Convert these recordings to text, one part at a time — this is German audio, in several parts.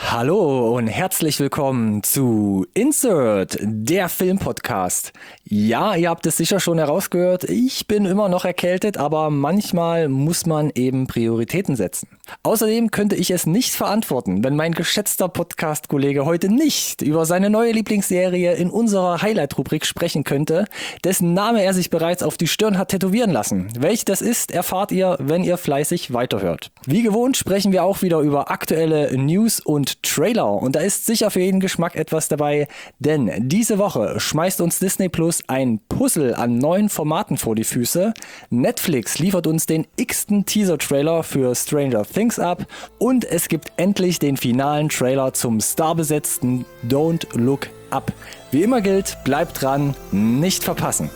Hallo und herzlich willkommen zu Insert, der Filmpodcast. Ja, ihr habt es sicher schon herausgehört, ich bin immer noch erkältet, aber manchmal muss man eben Prioritäten setzen. Außerdem könnte ich es nicht verantworten, wenn mein geschätzter Podcast-Kollege heute nicht über seine neue Lieblingsserie in unserer Highlight-Rubrik sprechen könnte, dessen Name er sich bereits auf die Stirn hat tätowieren lassen. Welch das ist, erfahrt ihr, wenn ihr fleißig weiterhört. Wie gewohnt sprechen wir auch wieder über aktuelle News und Trailer und da ist sicher für jeden Geschmack etwas dabei, denn diese Woche schmeißt uns Disney Plus ein Puzzle an neuen Formaten vor die Füße, Netflix liefert uns den x-ten Teaser-Trailer für Stranger Things ab und es gibt endlich den finalen Trailer zum starbesetzten Don't Look Up. Wie immer gilt, bleibt dran, nicht verpassen.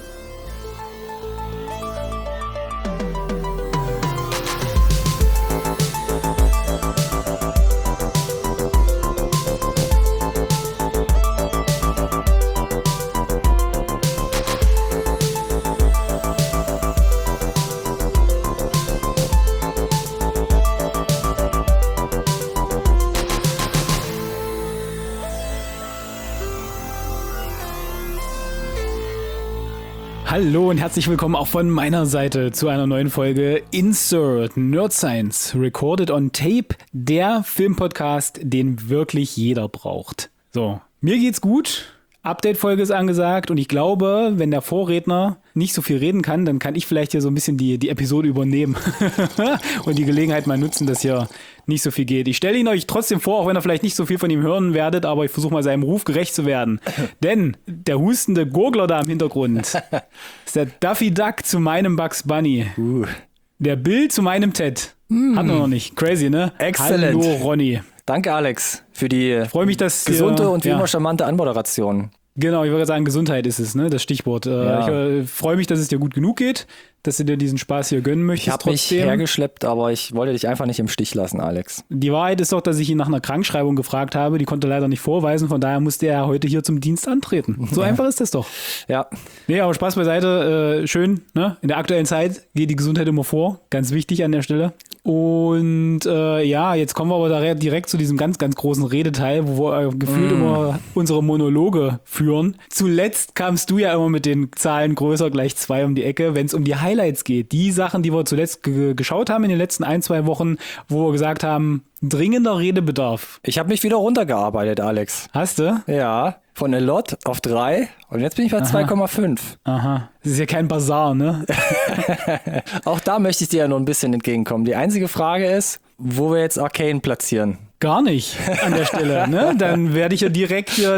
Hallo und herzlich willkommen auch von meiner Seite zu einer neuen Folge Insert Nerd Science Recorded on Tape, der Filmpodcast, den wirklich jeder braucht. So, mir geht's gut. Update-Folge ist angesagt und ich glaube, wenn der Vorredner nicht so viel reden kann, dann kann ich vielleicht hier so ein bisschen die Episode übernehmen und die Gelegenheit mal nutzen, dass hier nicht so viel geht. Ich stelle ihn euch trotzdem vor, auch wenn ihr vielleicht nicht so viel von ihm hören werdet, aber ich versuche mal seinem Ruf gerecht zu werden. Denn der hustende Gurgler da im Hintergrund ist der Daffy Duck zu meinem Bugs Bunny. Der Bill zu meinem Ted. Hatten wir noch nicht. Crazy, ne? Excellent. Hallo Ronny. Danke Alex für die gesunde und wie immer charmante Anmoderation. Genau, ich würde sagen, Gesundheit ist es, ne? Das Stichwort. Ja. Ich freue mich, dass es dir gut genug geht, dass du dir diesen Spaß hier gönnen möchtest. Ich habe mich hergeschleppt, aber ich wollte dich einfach nicht im Stich lassen, Alex. Die Wahrheit ist doch, dass ich ihn nach einer Krankschreibung gefragt habe. Die konnte er leider nicht vorweisen, von daher musste er heute hier zum Dienst antreten. So einfach ist das doch. Ja. Nee, aber Spaß beiseite. Schön, ne? In der aktuellen Zeit geht die Gesundheit immer vor. Ganz wichtig an der Stelle. Und jetzt kommen wir aber da direkt zu diesem ganz, ganz großen Redeteil, wo wir gefühlt immer unsere Monologe führen. Zuletzt kamst du ja immer mit den Zahlen größer gleich 2 um die Ecke, wenn es um die Highlights geht. Die Sachen, die wir zuletzt geschaut haben in den letzten 1-2 Wochen, wo wir gesagt haben, dringender Redebedarf. Ich habe mich wieder runtergearbeitet, Alex. Hast du? Ja, von a lot auf 3 und jetzt bin ich bei 2,5. Aha. Das ist ja kein Bazar, ne? Auch da möchte ich dir ja nur ein bisschen entgegenkommen. Die einzige Frage ist, wo wir jetzt Arcane platzieren. Gar nicht an der Stelle, ne? Dann werde ich ja direkt hier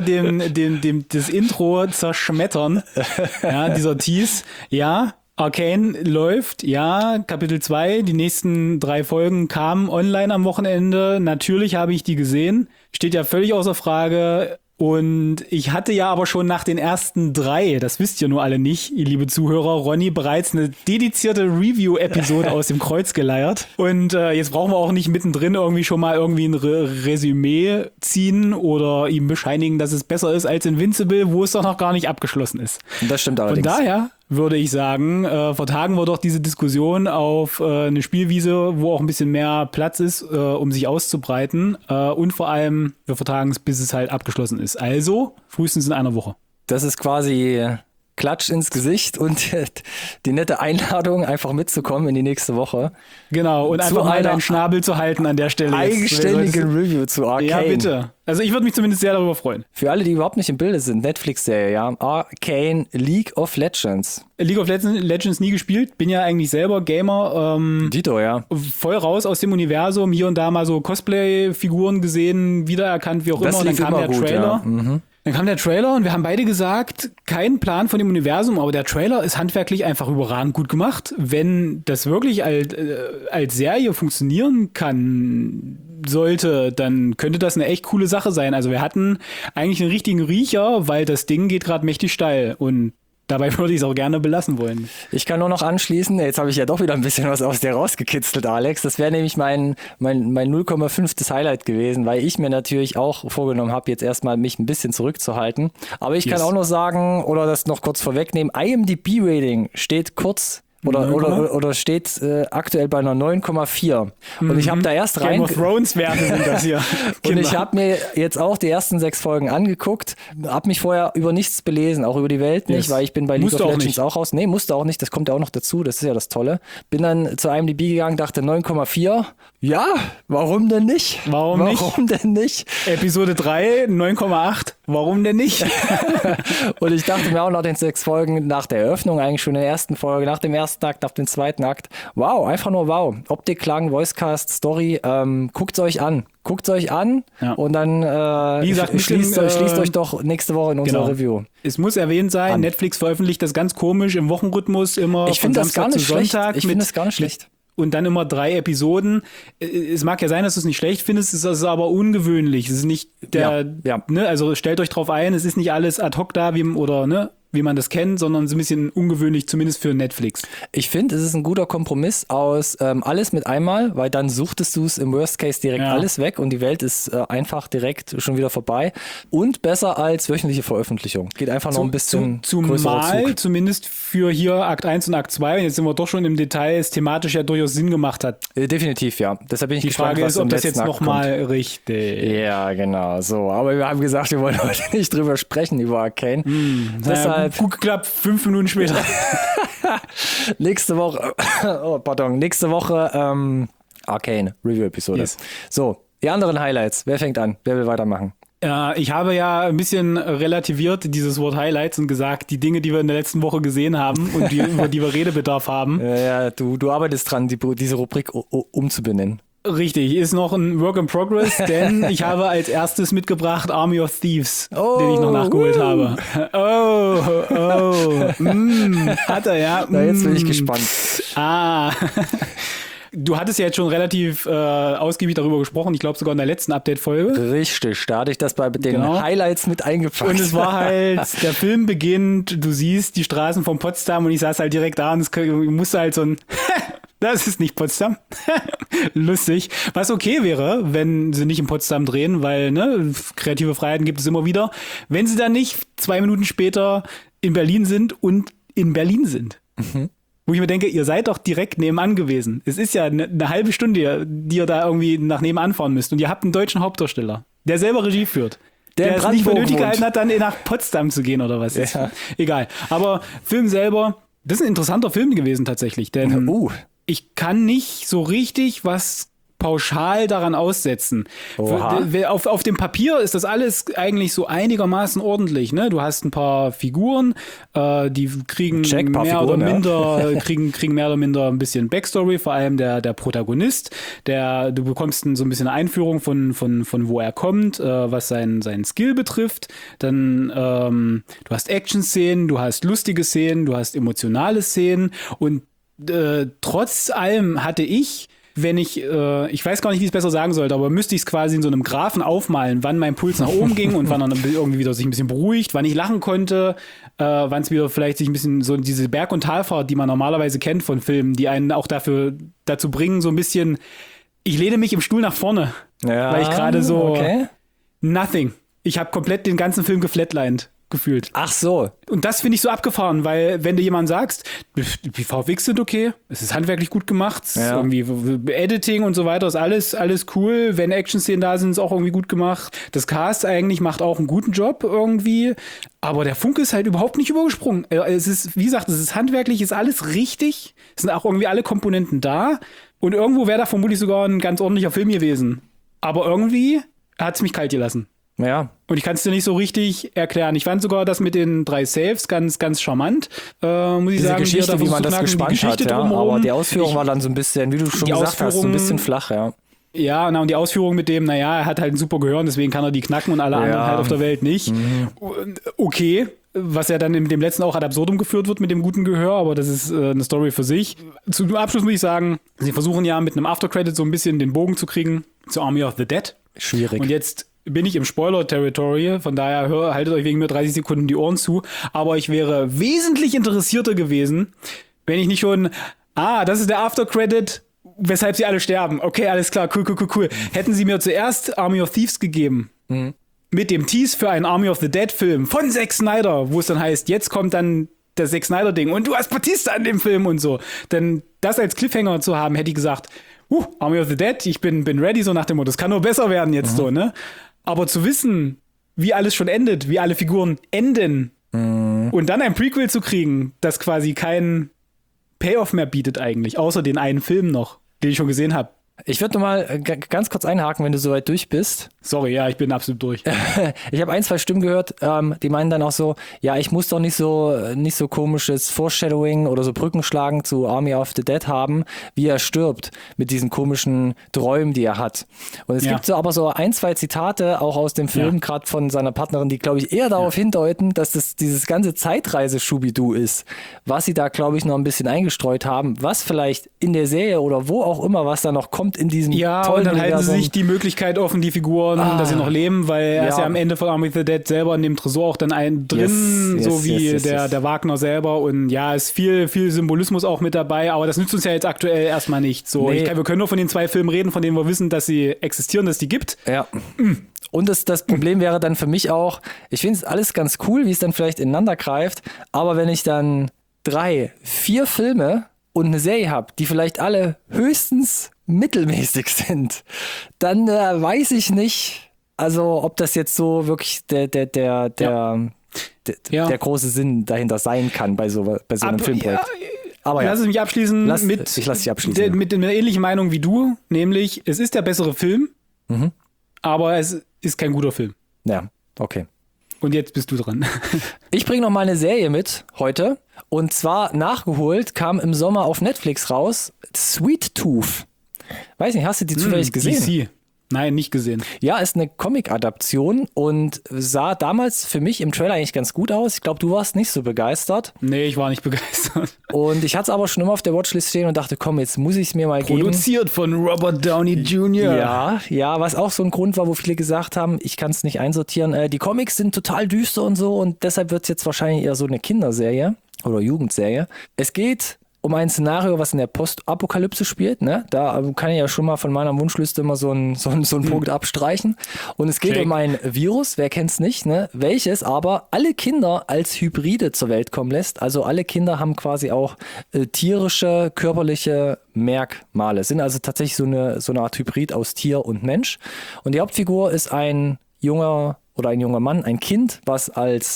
das Intro zerschmettern. Ja, dieser Tease. Ja, Arcane läuft, ja, Kapitel 2, die nächsten 3 Folgen kamen online am Wochenende. Natürlich habe ich die gesehen. Steht ja völlig außer Frage. Und ich hatte ja aber schon nach den ersten 3, das wisst ihr nur alle nicht, ihr liebe Zuhörer, Ronny bereits eine dedizierte Review-Episode aus dem Kreuz geleiert. Und jetzt brauchen wir auch nicht mittendrin irgendwie schon mal irgendwie ein Resümee ziehen oder ihm bescheinigen, dass es besser ist als Invincible, wo es doch noch gar nicht abgeschlossen ist. Das stimmt allerdings. Von daher würde ich sagen, vertagen wir doch diese Diskussion auf eine Spielwiese, wo auch ein bisschen mehr Platz ist, um sich auszubreiten. Und vor allem, wir vertagen es, bis es halt abgeschlossen ist. Also, frühestens in einer Woche. Das ist quasi Klatsch ins Gesicht und die nette Einladung, einfach mitzukommen in die nächste Woche. Genau, und einfach mal deinen Schnabel zu halten an der Stelle. Eigenständige Review zu Arcane. Ja, bitte. Also ich würde mich zumindest sehr darüber freuen. Für alle, die überhaupt nicht im Bilde sind, Netflix-Serie, ja. Arcane League of Legends. League of Legends nie gespielt, bin ja eigentlich selber Gamer. Dito, ja. Voll raus aus dem Universum, hier und da mal so Cosplay-Figuren gesehen, wiedererkannt, wie auch Das immer. Und dann kam der gut, Trailer. Ja. Dann kam der Trailer und wir haben beide gesagt, kein Plan von dem Universum, aber der Trailer ist handwerklich einfach überragend gut gemacht. Wenn das wirklich als Serie funktionieren kann, sollte, dann könnte das eine echt coole Sache sein. Also wir hatten eigentlich einen richtigen Riecher, weil das Ding geht gerade mächtig steil und dabei würde ich es auch gerne belassen wollen. Ich kann nur noch anschließen, jetzt habe ich ja doch wieder ein bisschen was aus dir rausgekitzelt, Alex. Das wäre nämlich mein 0,5. Highlight gewesen, weil ich mir natürlich auch vorgenommen habe, jetzt erstmal mich ein bisschen zurückzuhalten. Aber ich kann auch noch sagen, oder das noch kurz vorwegnehmen, IMDb-Rating steht kurz Oder steht aktuell bei einer 9,4. Und ich habe da erst Game of Thrones Werte sind das hier. Und ich habe mir jetzt auch die ersten 6 Folgen angeguckt, habe mich vorher über nichts belesen, auch über die Welt nicht, weil ich bin bei League of Legends auch raus. Nee, musste auch nicht, das kommt ja auch noch dazu, das ist ja das Tolle. Bin dann zu IMDb gegangen, dachte 9,4. Ja, warum denn nicht? Warum denn nicht? Episode 3, 9,8. Warum denn nicht? Und ich dachte mir auch nach den 6 Folgen, nach der Eröffnung eigentlich schon in der ersten Folge, nach dem ersten Akt, nach dem zweiten Akt, wow, einfach nur wow. Optik, Klang, Voicecast, Story, guckt's euch an. Und dann wie gesagt, schließt euch doch nächste Woche in unserer Review. Es muss erwähnt sein, Netflix veröffentlicht das ganz komisch im Wochenrhythmus immer ich finde das gar nicht schlecht. Ich finde das gar nicht schlecht. Und dann immer 3 Episoden. Es mag ja sein, dass du es nicht schlecht findest, es ist aber ungewöhnlich. Es ist nicht ne, also stellt euch drauf ein, es ist nicht alles ad hoc da, wie man das kennt, sondern es ist ein bisschen ungewöhnlich, zumindest für Netflix. Ich finde, es ist ein guter Kompromiss aus alles mit einmal, weil dann suchtest du es im Worst Case direkt alles weg und die Welt ist einfach direkt schon wieder vorbei. Und besser als wöchentliche Veröffentlichung. Geht einfach noch ein bisschen zumal Zug. Zumindest für hier Akt 1 und Akt 2, jetzt sind wir doch schon im Detail, es thematisch ja durchaus Sinn gemacht hat. Definitiv, ja. Deshalb bin ich gespannt, die Frage was ist, ob das jetzt Akt nochmal kommt. Richtig. Ja, genau, so. Aber wir haben gesagt, wir wollen heute nicht drüber sprechen, über Arcane. Deshalb gut geklappt, 5 Minuten später. Nächste Woche Arcane Review-Episode. Yes. So, die anderen Highlights. Wer fängt an? Wer will weitermachen? Ich habe ja ein bisschen relativiert dieses Wort Highlights und gesagt, die Dinge, die wir in der letzten Woche gesehen haben und über die wir Redebedarf haben. Ja, du arbeitest dran, diese Rubrik umzubenennen. Richtig, ist noch ein Work in Progress, denn ich habe als erstes mitgebracht Army of Thieves, den ich noch nachgeholt habe. Hat er, ja. Na, jetzt bin ich gespannt. Du hattest ja jetzt schon relativ ausgiebig darüber gesprochen, ich glaube sogar in der letzten Update-Folge. Richtig, da hatte ich das bei den Highlights mit eingepackt. Und es war halt, der Film beginnt, du siehst die Straßen von Potsdam und ich saß halt direkt da und es musste halt so ein... Das ist nicht Potsdam. Lustig. Was okay wäre, wenn sie nicht in Potsdam drehen, weil kreative Freiheiten gibt es immer wieder. Wenn sie dann nicht 2 Minuten später in Berlin sind und in Berlin sind. Mhm. Wo ich mir denke, ihr seid doch direkt nebenan gewesen. Es ist ja eine halbe Stunde, die ihr da irgendwie nach nebenan fahren müsst. Und ihr habt einen deutschen Hauptdarsteller, der selber Regie führt. Der es nicht für nötig gehalten hat, dann nach Potsdam zu gehen oder was. Ja. Egal. Aber Film selber, das ist ein interessanter Film gewesen tatsächlich. Denn ich kann nicht so richtig was pauschal daran aussetzen. Auf dem Papier ist das alles eigentlich so einigermaßen ordentlich. Ne? Du hast ein paar Figuren, die kriegen mehr oder minder ein bisschen Backstory, vor allem der Protagonist. Du bekommst so ein bisschen eine Einführung von wo er kommt, was seinen Skill betrifft. Dann du hast Action-Szenen, du hast lustige Szenen, du hast emotionale Szenen und trotz allem hatte ich, wenn ich weiß gar nicht, wie ich es besser sagen sollte, aber müsste ich es quasi in so einem Graphen aufmalen, wann mein Puls nach oben ging und wann er irgendwie wieder sich ein bisschen beruhigt, wann ich lachen konnte, wann es wieder vielleicht sich ein bisschen so diese Berg- und Talfahrt, die man normalerweise kennt von Filmen, die einen auch dazu bringen, so ein bisschen, ich lehne mich im Stuhl nach vorne, weil ich gerade so nothing. Ich habe komplett den ganzen Film geflatlined gefühlt. Ach so. Und das finde ich so abgefahren, weil wenn du jemand sagst, die VFX sind okay, es ist handwerklich gut gemacht, irgendwie Editing und so weiter ist alles cool, wenn Action-Szenen da sind, ist auch irgendwie gut gemacht. Das Cast eigentlich macht auch einen guten Job irgendwie, aber der Funke ist halt überhaupt nicht übergesprungen. Es ist, wie gesagt, es ist handwerklich, ist alles richtig, es sind auch irgendwie alle Komponenten da und irgendwo wäre da vermutlich sogar ein ganz ordentlicher Film gewesen. Aber irgendwie hat es mich kalt gelassen. Ja. Und ich kann es dir nicht so richtig erklären. Ich fand sogar das mit den 3 Saves ganz, ganz charmant. Muss ich sagen, Geschichte, wie man das gespannt hat, aber die Ausführung war dann so ein bisschen, wie du schon gesagt hast, so ein bisschen flach, ja. Ja, und die Ausführung mit dem, er hat halt ein super Gehör und deswegen kann er die knacken und alle anderen halt auf der Welt nicht. Mhm. Okay, was ja dann in dem letzten auch ad absurdum geführt wird mit dem guten Gehör, aber das ist eine Story für sich. Zum Abschluss muss ich sagen, sie versuchen ja mit einem Aftercredit so ein bisschen den Bogen zu kriegen zu Army of the Dead. Schwierig. Und jetzt bin ich im Spoiler-Territory, von daher haltet euch wegen mir 30 Sekunden die Ohren zu, aber ich wäre wesentlich interessierter gewesen, wenn ich nicht schon, das ist der Aftercredit, weshalb sie alle sterben. Okay, alles klar, cool. Hätten sie mir zuerst Army of Thieves gegeben, mit dem Tease für einen Army of the Dead Film von Zack Snyder, wo es dann heißt, jetzt kommt dann das Zack Snyder-Ding und du hast Batista in dem Film und so. Denn das als Cliffhanger zu haben, hätte ich gesagt, Army of the Dead, ich bin ready, so nach dem Motto, das kann nur besser werden jetzt so, ne? Aber zu wissen, wie alles schon endet, wie alle Figuren enden und dann ein Prequel zu kriegen, das quasi keinen Payoff mehr bietet eigentlich, außer den einen Film noch, den ich schon gesehen habe. Ich würde nochmal ganz kurz einhaken, wenn du soweit durch bist. Sorry, ja, ich bin absolut durch. Ich habe 1, 2 Stimmen gehört, die meinen dann auch so, ja, ich muss doch nicht so komisches Foreshadowing oder so Brückenschlagen zu Army of the Dead haben, wie er stirbt mit diesen komischen Träumen, die er hat. Und es gibt so aber so 1, 2 Zitate auch aus dem Film, gerade von seiner Partnerin, die, glaube ich, eher darauf hindeuten, dass das dieses ganze Zeitreise-Schubidu ist, was sie da, glaube ich, noch ein bisschen eingestreut haben, was vielleicht in der Serie oder wo auch immer, was da noch kommt, in diesem tollen und dann halten Universum. sie sich die Möglichkeit offen, die Figuren, dass sie noch leben, weil er ist ja am Ende von Army of the Dead selber in dem Tresor auch dann drin, so wie der Wagner selber und ist viel Symbolismus auch mit dabei, aber das nützt uns ja jetzt aktuell erstmal nicht. So, Nee. wir können nur von den 2 Filmen reden, von denen wir wissen, dass sie existieren, dass es die gibt. Ja. Und das Problem wäre dann für mich auch, ich finde es alles ganz cool, wie es dann vielleicht ineinander greift, aber wenn ich dann 3, 4 Filme und eine Serie habe, die vielleicht alle höchstens mittelmäßig sind, dann weiß ich nicht, also ob das jetzt so wirklich der große Sinn dahinter sein kann bei so einem Filmprojekt. Aber Lass es mich abschließen ich lass dich abschließen. mit einer ähnlichen Meinung wie du, nämlich es ist der bessere Film, aber es ist kein guter Film. Ja, okay. Und jetzt bist du dran. Ich bringe noch mal eine Serie mit heute. Und zwar nachgeholt, kam im Sommer auf Netflix raus, Sweet Tooth. Weiß nicht, hast du die zufällig gesehen? DC. Nein, nicht gesehen. Ja, ist eine Comic-Adaption und sah damals für mich im Trailer eigentlich ganz gut aus. Ich glaube, du warst nicht so begeistert. Nee, ich war nicht begeistert. Und ich hatte es aber schon immer auf der Watchlist stehen und dachte, komm, jetzt muss ich es mir mal geben. Produziert von Robert Downey Jr. Ja, was auch so ein Grund war, wo viele gesagt haben, ich kann es nicht einsortieren. Die Comics sind total düster und so und deshalb wird es jetzt wahrscheinlich eher so eine Kinderserie oder Jugendserie. Es geht um ein Szenario, was in der Postapokalypse spielt. Ne? Da kann ich ja schon mal von meiner Wunschliste immer so einen Punkt abstreichen. Und es geht um ein Virus, wer kennt's nicht, ne? Welches aber alle Kinder als Hybride zur Welt kommen lässt. Also alle Kinder haben quasi auch tierische, körperliche Merkmale. Sind also tatsächlich so eine Art Hybrid aus Tier und Mensch. Und die Hauptfigur ist ein junger Mann, ein Kind, was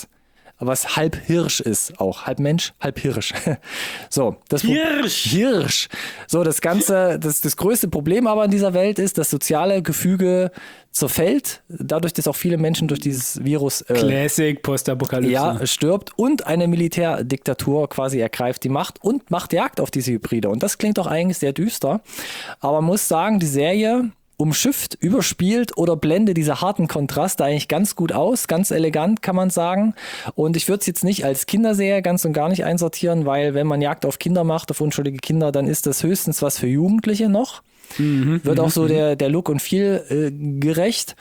halb Hirsch ist, auch halb Mensch, halb Hirsch. So, Hirsch. So, das größte Problem aber in dieser Welt ist, das soziale Gefüge zerfällt, dadurch, dass auch viele Menschen durch dieses Virus Classic Postapokalypse. Stirbt und eine Militärdiktatur quasi ergreift die Macht und macht Jagd auf diese Hybride. Und das klingt doch eigentlich sehr düster, aber man muss sagen, die Serie umschifft, überspielt oder blendet diese harten Kontraste eigentlich ganz gut aus, ganz elegant kann man sagen. Und ich würde es jetzt nicht als Kinderserie ganz und gar nicht einsortieren, weil wenn man Jagd auf Kinder macht, auf unschuldige Kinder, dann ist das höchstens was für Jugendliche noch. Wird auch so der Look und Feel gerecht.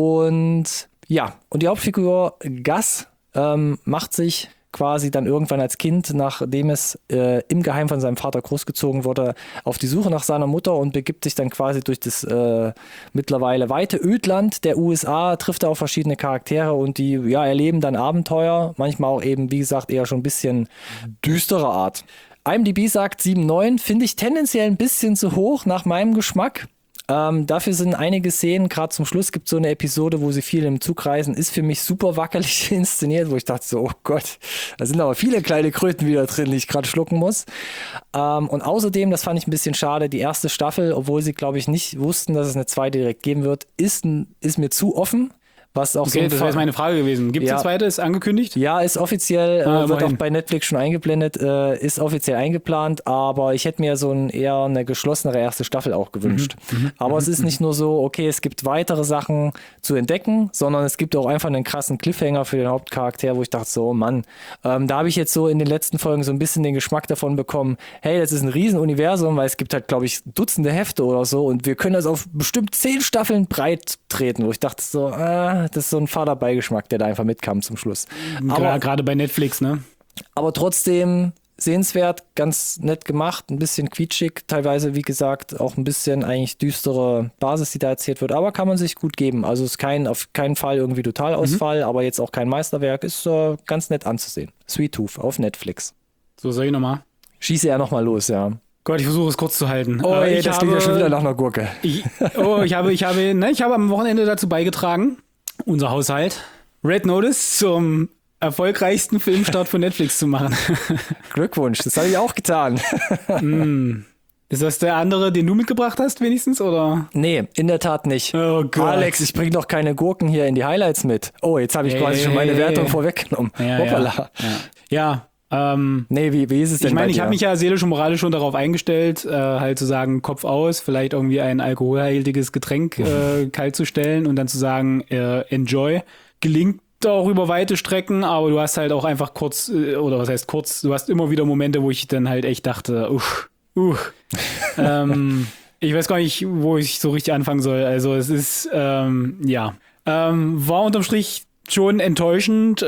Und die Hauptfigur Gus macht sich quasi dann irgendwann als Kind, nachdem es im Geheim von seinem Vater großgezogen wurde, auf die Suche nach seiner Mutter und begibt sich dann quasi durch das mittlerweile weite Ödland der USA, trifft er auf verschiedene Charaktere und die erleben dann Abenteuer, manchmal auch eben, wie gesagt, eher schon ein bisschen düstere Art. IMDb sagt 7,9, finde ich tendenziell ein bisschen zu hoch nach meinem Geschmack. Dafür sind einige Szenen, gerade zum Schluss gibt es so eine Episode, wo sie viel im Zug reisen, ist für mich super wackelig inszeniert, wo ich dachte so, oh Gott, da sind aber viele kleine Kröten wieder drin, die ich gerade schlucken muss. Und außerdem, das fand ich ein bisschen schade, die erste Staffel, obwohl sie, glaube ich, nicht wussten, dass es eine zweite direkt geben wird, ist mir zu offen. Was auch okay, das wäre jetzt meine Frage gewesen. Gibt es eine zweite? Ist angekündigt? Ja, ist offiziell, wird auch bei Netflix schon eingeblendet, ist offiziell eingeplant, aber ich hätte mir eher eine geschlossenere erste Staffel auch gewünscht. Aber es ist nicht nur so, okay, es gibt weitere Sachen zu entdecken, sondern es gibt auch einfach einen krassen Cliffhanger für den Hauptcharakter, wo ich dachte so, Mann, da habe ich jetzt so in den letzten Folgen so ein bisschen den Geschmack davon bekommen, hey, das ist ein Riesenuniversum, weil es gibt halt, glaube ich, Dutzende Hefte oder so und wir können das auf bestimmt 10 Staffeln breit treten, wo ich dachte so, das ist so ein fader Beigeschmack, der da einfach mitkam zum Schluss. Aber gerade bei Netflix, ne? Aber trotzdem sehenswert, ganz nett gemacht, ein bisschen quietschig, teilweise, wie gesagt, auch ein bisschen eigentlich düstere Basis, die da erzählt wird, aber kann man sich gut geben. Also ist auf keinen Fall irgendwie Totalausfall, aber jetzt auch kein Meisterwerk, ist ganz nett anzusehen. Sweet Tooth auf Netflix. So, soll ich nochmal? Schieße er nochmal los, ja. Gott, ich versuche es kurz zu halten. Oh, ey, das klingt ja schon wieder nach einer Gurke. Ich habe am Wochenende dazu beigetragen, unser Haushalt, Red Notice zum erfolgreichsten Filmstart von Netflix zu machen. Glückwunsch, das habe ich auch getan. Ist das der andere, den du mitgebracht hast, wenigstens, oder? Nee, in der Tat nicht. Oh Gott. Alex, ich bringe noch keine Gurken hier in die Highlights mit. Oh, jetzt habe ich quasi schon meine Wertung vorweggenommen. Hoppala. Ja. Nee, wie ist es denn? Ich meine, ich habe mich ja seelisch und moralisch schon darauf eingestellt, halt zu sagen, Kopf aus, vielleicht irgendwie ein alkoholhaltiges Getränk kalt zu stellen und dann zu sagen, enjoy. Gelingt auch über weite Strecken, aber du hast halt auch einfach kurz, oder was heißt kurz, du hast immer wieder Momente, wo ich dann halt echt dachte, ich weiß gar nicht, wo ich so richtig anfangen soll. Also es ist, war unterm Strich schon enttäuschend,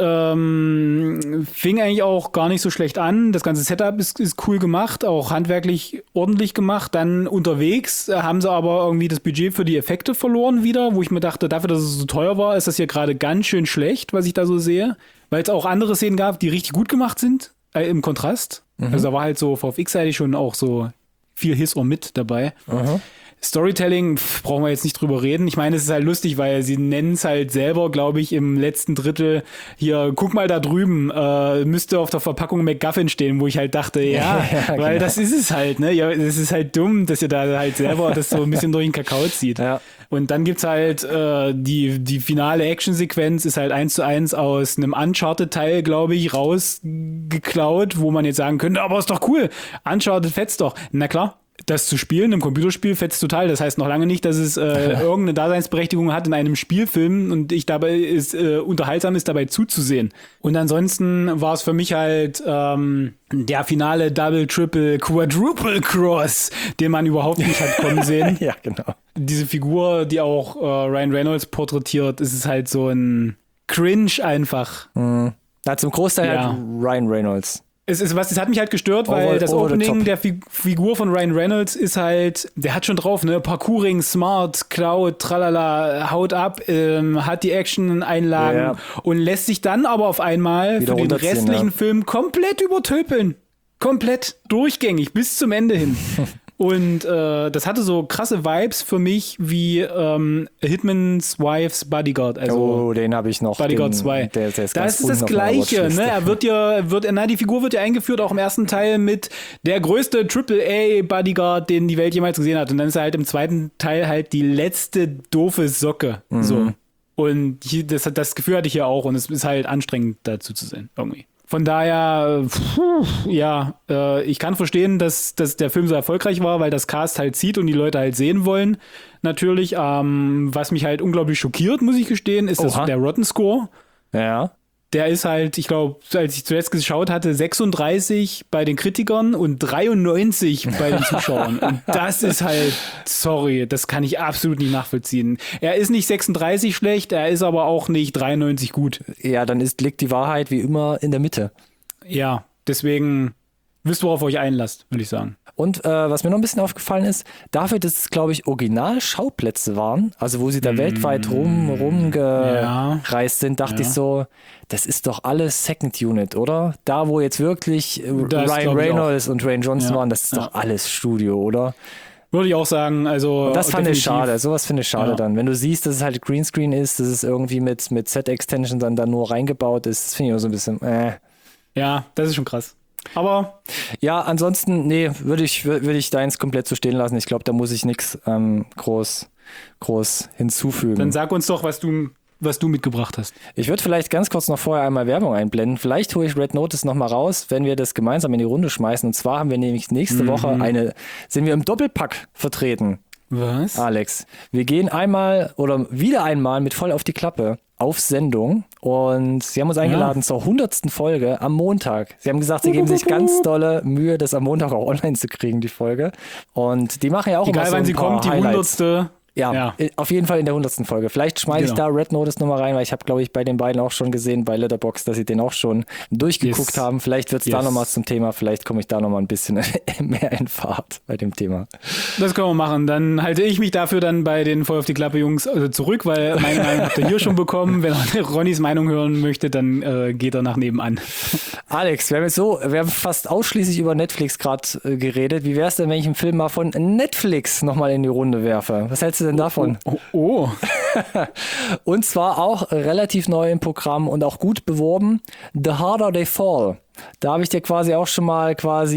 fing eigentlich auch gar nicht so schlecht an. Das ganze Setup ist cool gemacht, auch handwerklich ordentlich gemacht. Dann unterwegs haben sie aber irgendwie das Budget für die Effekte verloren wieder, wo ich mir dachte, dafür, dass es so teuer war, ist das hier gerade ganz schön schlecht, was ich da so sehe. Weil es auch andere Szenen gab, die richtig gut gemacht sind, im Kontrast. Also da war halt so VFX-seitig schon auch so viel Hiss or Mit dabei. Storytelling, brauchen wir jetzt nicht drüber reden. Ich meine, es ist halt lustig, weil sie nennen es halt selber, glaube ich, im letzten Drittel hier, guck mal da drüben, müsste auf der Verpackung McGuffin stehen, wo ich halt dachte, ja, weil genau. Das ist es halt, ne? Ja, es ist halt dumm, dass ihr da halt selber das so ein bisschen durch den Kakao zieht. Ja. Und dann gibt's halt die finale Actionsequenz ist halt 1:1 aus einem Uncharted-Teil, glaube ich, rausgeklaut, wo man jetzt sagen könnte, aber ist doch cool, Uncharted fetzt doch. Na klar. Das zu spielen, im Computerspiel fetzt total. Das heißt noch lange nicht, dass es irgendeine Daseinsberechtigung hat in einem Spielfilm und ich dabei unterhaltsam ist, dabei zuzusehen. Und ansonsten war es für mich halt der finale Double, Triple, Quadruple Cross, den man überhaupt nicht hat kommen sehen. Ja, genau. Diese Figur, die auch Ryan Reynolds porträtiert, ist halt so ein Cringe einfach. Ja, zum Großteil halt Ryan Reynolds. Es hat mich halt gestört, weil das Opening der Figur von Ryan Reynolds ist halt, der hat schon drauf, ne, Parkouring, Smart, Cloud, tralala, haut ab, hat die Action-Einlagen und lässt sich dann aber auf einmal wieder für den restlichen Film komplett übertöpeln. Komplett durchgängig, bis zum Ende hin. Und das hatte so krasse Vibes für mich wie Hitman's Wife's Bodyguard. Also den habe ich noch. Bodyguard 2. Der ist das ist das Gleiche. Ne? Die Figur wird ja eingeführt, auch im ersten Teil mit der größte AAA-Bodyguard, den die Welt jemals gesehen hat. Und dann ist er halt im zweiten Teil halt die letzte doofe Socke. So. Und das Gefühl hatte ich hier auch. Und es ist halt anstrengend, dazu zu sehen. Irgendwie. Von daher, ich kann verstehen, dass der Film so erfolgreich war, weil das Cast halt zieht und die Leute halt sehen wollen. Natürlich, was mich halt unglaublich schockiert, muss ich gestehen, ist der Rotten Score. Ja. Der ist halt, ich glaube, als ich zuletzt geschaut hatte, 36 bei den Kritikern und 93 bei den Zuschauern. Und das ist halt, sorry, das kann ich absolut nicht nachvollziehen. Er ist nicht 36 schlecht, er ist aber auch nicht 93 gut. Ja, dann liegt die Wahrheit wie immer in der Mitte. Ja, deswegen wisst, worauf ihr euch einlasst, würde ich sagen. Und was mir noch ein bisschen aufgefallen ist, dafür, dass es, glaube ich, Original-Schauplätze waren, also wo sie da weltweit rumgereist sind, dachte ich so, das ist doch alles Second Unit, oder? Da, wo jetzt wirklich Ryan Reynolds und Dwayne Johnson waren, das ist doch alles Studio, oder? Würde ich auch sagen, also. Das fand ich schade, sowas finde ich schade dann. Wenn du siehst, dass es halt Greenscreen ist, dass es irgendwie mit Set-Extension dann da nur reingebaut ist, das finde ich auch so ein bisschen, Ja, das ist schon krass. Aber ja, ansonsten, nee, würde ich deins komplett so stehen lassen. Ich glaube, da muss ich nichts groß hinzufügen. Dann sag uns doch, was du mitgebracht hast. Ich würde vielleicht ganz kurz noch vorher einmal Werbung einblenden. Vielleicht hole ich Red Notice noch mal raus, wenn wir das gemeinsam in die Runde schmeißen. Und zwar haben wir nämlich nächste Woche sind wir im Doppelpack vertreten. Was? Alex, wir gehen wieder einmal mit voll auf die Klappe auf Sendung und sie haben uns eingeladen zur 100. Folge am Montag. Sie haben gesagt, sie geben sich ganz dolle Mühe, das am Montag auch online zu kriegen, die Folge. Und die machen ja auch egal, immer so wann sie kommt, die Highlights. 100. Ja, auf jeden Fall in der 100. Folge. Vielleicht schmeiße ich da Red Notice nochmal rein, weil ich habe, glaube ich, bei den beiden auch schon gesehen, bei Letterboxd, dass sie den auch schon durchgeguckt haben. Vielleicht wird es da nochmal zum Thema, vielleicht komme ich da nochmal ein bisschen mehr in Fahrt bei dem Thema. Das können wir machen. Dann halte ich mich dafür dann bei den Voll auf die Klappe Jungs zurück, weil meine Meinung habt ihr hier schon bekommen. Wenn er Ronnys Meinung hören möchte, dann geht er nach nebenan. Alex, wir haben fast ausschließlich über Netflix gerade geredet. Wie wäre es denn, wenn ich einen Film mal von Netflix nochmal in die Runde werfe? Was hältst du denn davon? Oh. Und zwar auch relativ neu im Programm und auch gut beworben. The Harder They Fall. Da habe ich dir quasi auch schon mal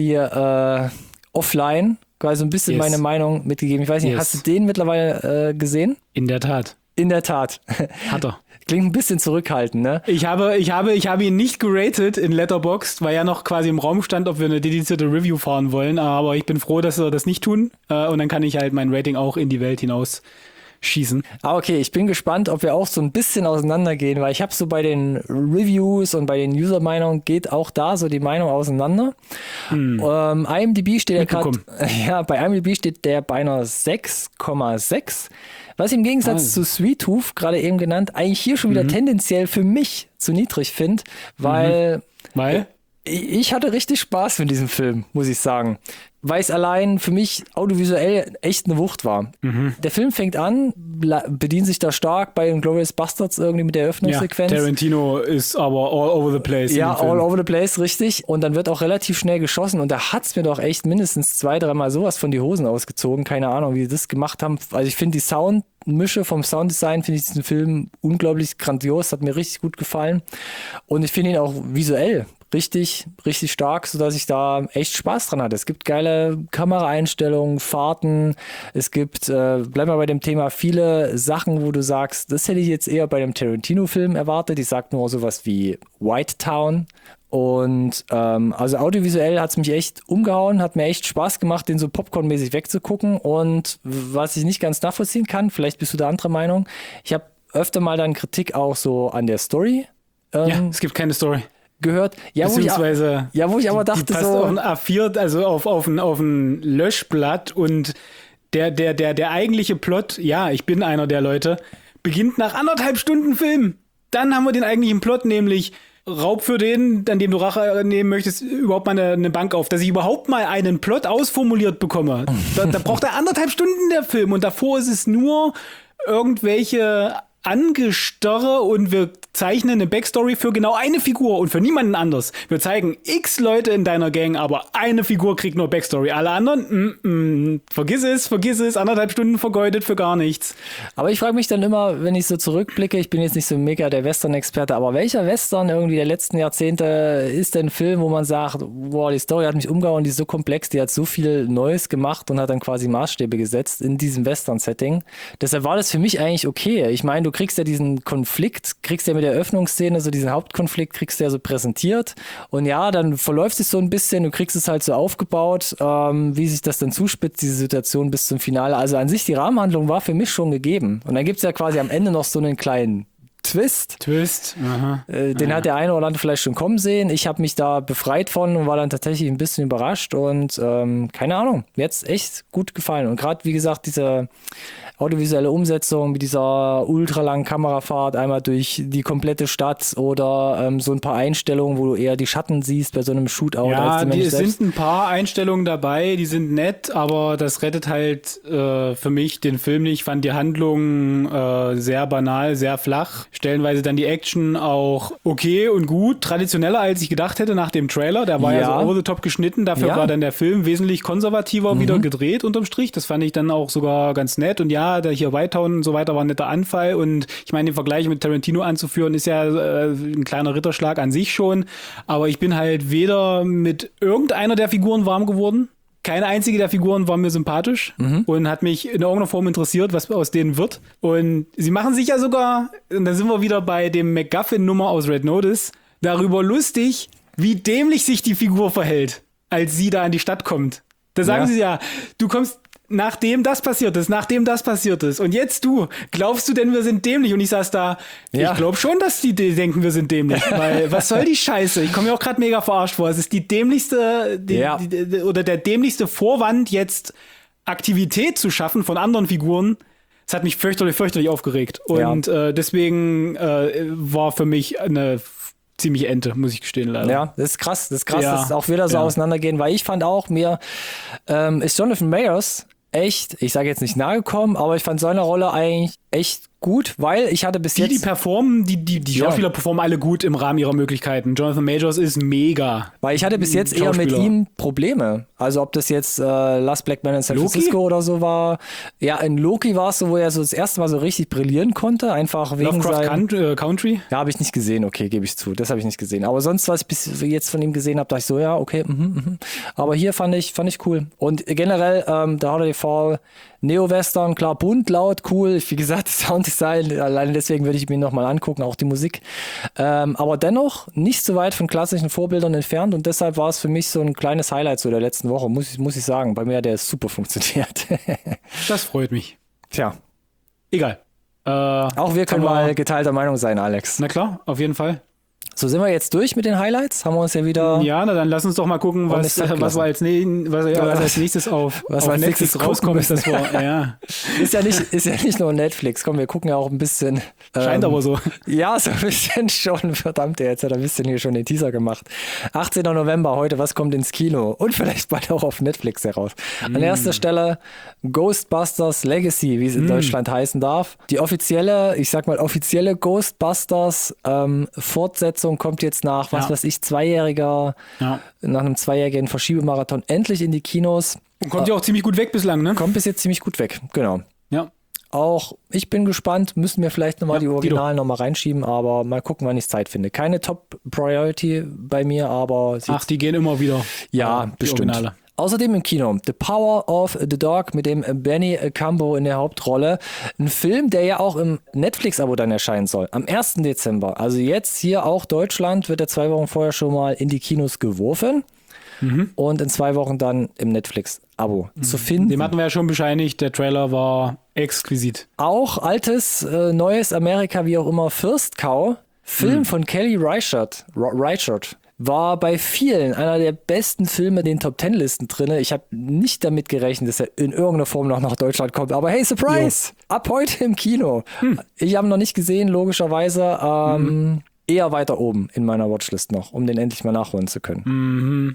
offline quasi so ein bisschen meine Meinung mitgegeben. Ich weiß nicht, hast du den mittlerweile gesehen? In der Tat. In der Tat. Hat er. Klingt ein bisschen zurückhaltend, ne? Ich habe ihn nicht geratet in Letterboxd, weil ja noch quasi im Raum stand, ob wir eine dedizierte Review fahren wollen. Aber ich bin froh, dass wir das nicht tun. Und dann kann ich halt mein Rating auch in die Welt hinaus schießen. Okay, ich bin gespannt, ob wir auch so ein bisschen auseinandergehen, weil ich habe so bei den Reviews und bei den User-Meinungen geht auch da so die Meinung auseinander. IMDb steht ja gerade, bei IMDb steht der bei einer 6,6, was ich im Gegensatz zu Sweet Tooth, gerade eben genannt, eigentlich hier schon wieder tendenziell für mich zu niedrig finde, weil ich hatte richtig Spaß mit diesem Film, muss ich sagen. Weil es allein für mich audiovisuell echt eine Wucht war. Der Film fängt an, bedient sich da stark bei den Glorious Bastards irgendwie mit der Eröffnungssequenz. Ja, Tarantino ist aber all over the place. Ja, all over the place, richtig. Und dann wird auch relativ schnell geschossen und da hat's mir doch echt mindestens 2-3 Mal sowas von die Hosen ausgezogen. Keine Ahnung, wie die das gemacht haben. Also ich finde die Soundmische vom Sounddesign, finde ich diesen Film unglaublich grandios, hat mir richtig gut gefallen. Und ich finde ihn auch visuell richtig, richtig stark, sodass ich da echt Spaß dran hatte. Es gibt geile Kameraeinstellungen, Fahrten, es gibt, bleib mal bei dem Thema, viele Sachen, wo du sagst, das hätte ich jetzt eher bei einem Tarantino-Film erwartet. Ich sag nur sowas wie White Town. Und also audiovisuell hat es mich echt umgehauen, hat mir echt Spaß gemacht, den so popcornmäßig wegzugucken. Und was ich nicht ganz nachvollziehen kann, vielleicht bist du da anderer Meinung, ich habe öfter mal dann Kritik auch so an der Story. Es gibt keine Story. Gehört. Ja, wo ich aber dachte, die passt so auf ein A4, also auf ein Löschblatt und der eigentliche Plot, ich bin einer der Leute, beginnt nach 1,5 Stunden Film. Dann haben wir den eigentlichen Plot, nämlich Raub für den, an dem du Rache nehmen möchtest, überhaupt mal eine Bank auf. Dass ich überhaupt mal einen Plot ausformuliert bekomme. Da braucht er 1,5 Stunden der Film und davor ist es nur irgendwelche Angestarre und wir zeichnen eine Backstory für genau eine Figur und für niemanden anders. Wir zeigen x Leute in deiner Gang, aber eine Figur kriegt nur Backstory. Alle anderen, vergiss es, 1,5 Stunden vergeudet für gar nichts. Aber ich frage mich dann immer, wenn ich so zurückblicke, ich bin jetzt nicht so mega der Western-Experte, aber welcher Western irgendwie der letzten Jahrzehnte ist denn ein Film, wo man sagt, boah, die Story hat mich umgehauen, die ist so komplex, die hat so viel Neues gemacht und hat dann quasi Maßstäbe gesetzt in diesem Western-Setting. Deshalb war das für mich eigentlich okay. Ich meine, du kriegst ja diesen Konflikt, kriegst ja mit der Eröffnungsszene, so diesen Hauptkonflikt kriegst du ja so präsentiert und ja, dann verläuft es so ein bisschen, du kriegst es halt so aufgebaut, wie sich das dann zuspitzt, diese Situation bis zum Finale. Also an sich, die Rahmenhandlung war für mich schon gegeben und dann gibt es ja quasi am Ende noch so einen kleinen Twist. Aha. Den hat der eine oder andere vielleicht schon kommen sehen. Ich habe mich da befreit von und war dann tatsächlich ein bisschen überrascht und keine Ahnung, mir hat's echt gut gefallen und gerade, wie gesagt, diese audiovisuelle Umsetzung mit dieser ultralangen Kamerafahrt einmal durch die komplette Stadt oder so ein paar Einstellungen, wo du eher die Schatten siehst bei so einem Shootout. Ja, es sind ein paar Einstellungen dabei, die sind nett, aber das rettet halt für mich den Film nicht. Ich fand die Handlung sehr banal, sehr flach. Stellenweise dann die Action auch okay und gut, traditioneller als ich gedacht hätte nach dem Trailer. Der war ja so over the top geschnitten, dafür war dann der Film wesentlich konservativer wieder gedreht unterm Strich. Das fand ich dann auch sogar ganz nett und der hier White Town und so weiter war ein netter Anfall und ich meine, den Vergleich mit Tarantino anzuführen ist ja ein kleiner Ritterschlag an sich schon, aber ich bin halt weder mit irgendeiner der Figuren warm geworden, keine einzige der Figuren war mir sympathisch und hat mich in irgendeiner Form interessiert, was aus denen wird und sie machen sich ja sogar, und da sind wir wieder bei dem MacGuffin-Nummer aus Red Notice, darüber lustig, wie dämlich sich die Figur verhält, als sie da an die Stadt kommt. Da sagen sie ja, du kommst nachdem das passiert ist. Und jetzt du, glaubst du denn, wir sind dämlich? Und ich saß da, ich glaube schon, dass die denken, wir sind dämlich. Weil, was soll die Scheiße? Ich komme mir auch gerade mega verarscht vor. Es ist die dämlichste, oder der dämlichste Vorwand, jetzt Aktivität zu schaffen von anderen Figuren, Es hat mich fürchterlich aufgeregt. Und deswegen war für mich eine ziemliche Ente, muss ich gestehen, leider. Ja, das ist krass, dass es auch wieder so auseinandergehen, weil ich fand auch, mir ist Jonathan Majors echt, ich sage jetzt nicht nahe gekommen, aber ich fand seine Rolle eigentlich echt gut, weil ich hatte bis jetzt... Die Schauspieler performen alle gut im Rahmen ihrer Möglichkeiten. Jonathan Majors ist mega. Weil ich hatte bis jetzt eher mit ihm Probleme. Also ob das jetzt Last Black Man in San Francisco oder so war. Ja, in Loki war es so, wo er so das erste Mal so richtig brillieren konnte. Einfach wegen Lovecraft Country? Ja, habe ich nicht gesehen. Okay, gebe ich zu. Das habe ich nicht gesehen. Aber sonst, was ich bis jetzt von ihm gesehen habe, dachte ich so, ja, okay. Aber hier fand ich cool. Und generell, The Holiday Fall, Neo-Western, klar, bunt, laut, cool. Wie gesagt, Sounddesign, alleine deswegen würde ich mir nochmal angucken, auch die Musik. Aber dennoch nicht so weit von klassischen Vorbildern entfernt und deshalb war es für mich so ein kleines Highlight so der letzten Woche, muss ich sagen. Bei mir hat der super funktioniert. Das freut mich. Tja. Egal. Auch wir können mal geteilter Meinung sein, Alex. Na klar, auf jeden Fall. So, sind wir jetzt durch mit den Highlights? Haben wir uns ja wieder... Ja, na dann lass uns doch mal gucken, was als nächstes auf Netflix rauskommt. Das war, ja. Ist ja nicht nur Netflix. Komm, wir gucken ja auch ein bisschen... Scheint aber so. Ja, so ein bisschen schon. Verdammt, jetzt hat er ein bisschen hier schon den Teaser gemacht. 18. November, heute, was kommt ins Kino? Und vielleicht bald auch auf Netflix heraus. An erster Stelle Ghostbusters Legacy, wie es in Deutschland heißen darf. Die offizielle Ghostbusters Fortsetzung kommt jetzt nach, was weiß ich, nach einem zweijährigen Verschiebemarathon endlich in die Kinos. Und kommt ja auch ziemlich gut weg bislang, ne? Kommt bis jetzt ziemlich gut weg, genau. Ja. Auch ich bin gespannt, müssen wir vielleicht nochmal die Originalen nochmal reinschieben, aber mal gucken, wann ich Zeit finde. Keine Top-Priority bei mir, aber... die gehen immer wieder. Ja, bestimmt. Originale. Außerdem im Kino The Power of the Dog mit dem Benny Cambo in der Hauptrolle. Ein Film, der ja auch im Netflix-Abo dann erscheinen soll. Am 1. Dezember. Also jetzt hier auch Deutschland wird er 2 Wochen vorher schon mal in die Kinos geworfen. Und in 2 Wochen dann im Netflix-Abo zu finden. Dem hatten wir ja schon bescheinigt, der Trailer war exquisit. Auch altes, neues Amerika, wie auch immer, First Cow, Film von Kelly Reichardt, war bei vielen einer der besten Filme in den Top-10-Listen drin. Ich habe nicht damit gerechnet, dass er in irgendeiner Form noch nach Deutschland kommt. Aber hey, Surprise! Ab heute im Kino. Ich habe ihn noch nicht gesehen, logischerweise. Eher weiter oben in meiner Watchlist noch, um den endlich mal nachholen zu können.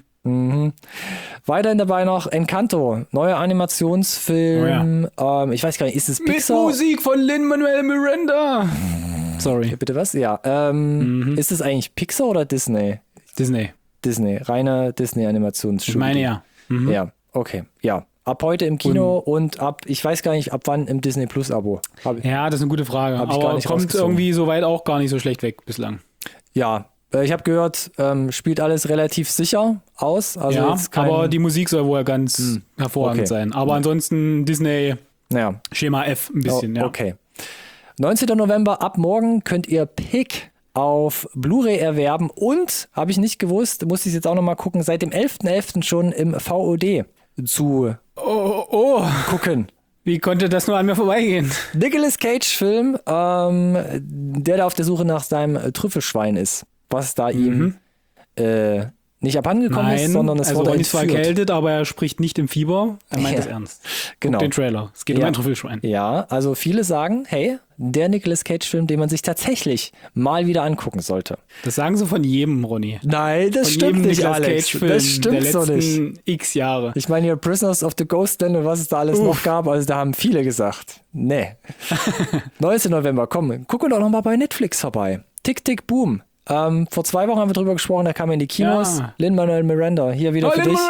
Weiterhin dabei noch Encanto, neuer Animationsfilm. Ich weiß gar nicht, ist es Pixar? Mit Musik von Lin-Manuel Miranda. Sorry. Bitte was? Ja. Ist es eigentlich Pixar oder Disney? Disney, reiner Disney-Animationsstudio. Ich meine ja. Ja, okay. Ja. Ab heute im Kino und ich weiß gar nicht, ab wann im Disney Plus Abo. Ja, das ist eine gute Frage. Aber kommt irgendwie soweit auch gar nicht so schlecht weg bislang. Ja, ich habe gehört, spielt alles relativ sicher aus. Also ja, aber die Musik soll wohl ganz hervorragend sein. Aber ansonsten Disney Schema F ein bisschen. Okay. 19. November, ab morgen könnt ihr Pick auf Blu-ray erwerben und, habe ich nicht gewusst, musste ich jetzt auch nochmal gucken, seit dem 11.11. schon im VOD zu gucken. Wie konnte das nur an mir vorbeigehen? Nicolas Cage-Film, der da auf der Suche nach seinem Trüffelschwein ist, was da ihm nicht abhandengekommen ist, sondern es wurde entführt. Er ist zwar erkältet, aber er spricht nicht im Fieber. Er meint es ernst. Genau. Guck den Trailer. Es geht um ein Trüffelschwein. Ja, also viele sagen, hey, der Nicolas Cage-Film, den man sich tatsächlich mal wieder angucken sollte. Das sagen sie von jedem, Ronny. Nein, das stimmt nicht, Alex. Das stimmt so nicht. X Jahre. Ich meine hier Prisoners of the Ghostland und was es da alles noch gab, also da haben viele gesagt, nee. 19. November, komm, gucken doch noch mal bei Netflix vorbei. Tick, Tick, Boom. Vor 2 Wochen haben wir drüber gesprochen, da kam in die Kinos. Ja. Lin-Manuel Miranda, hier wieder für dich.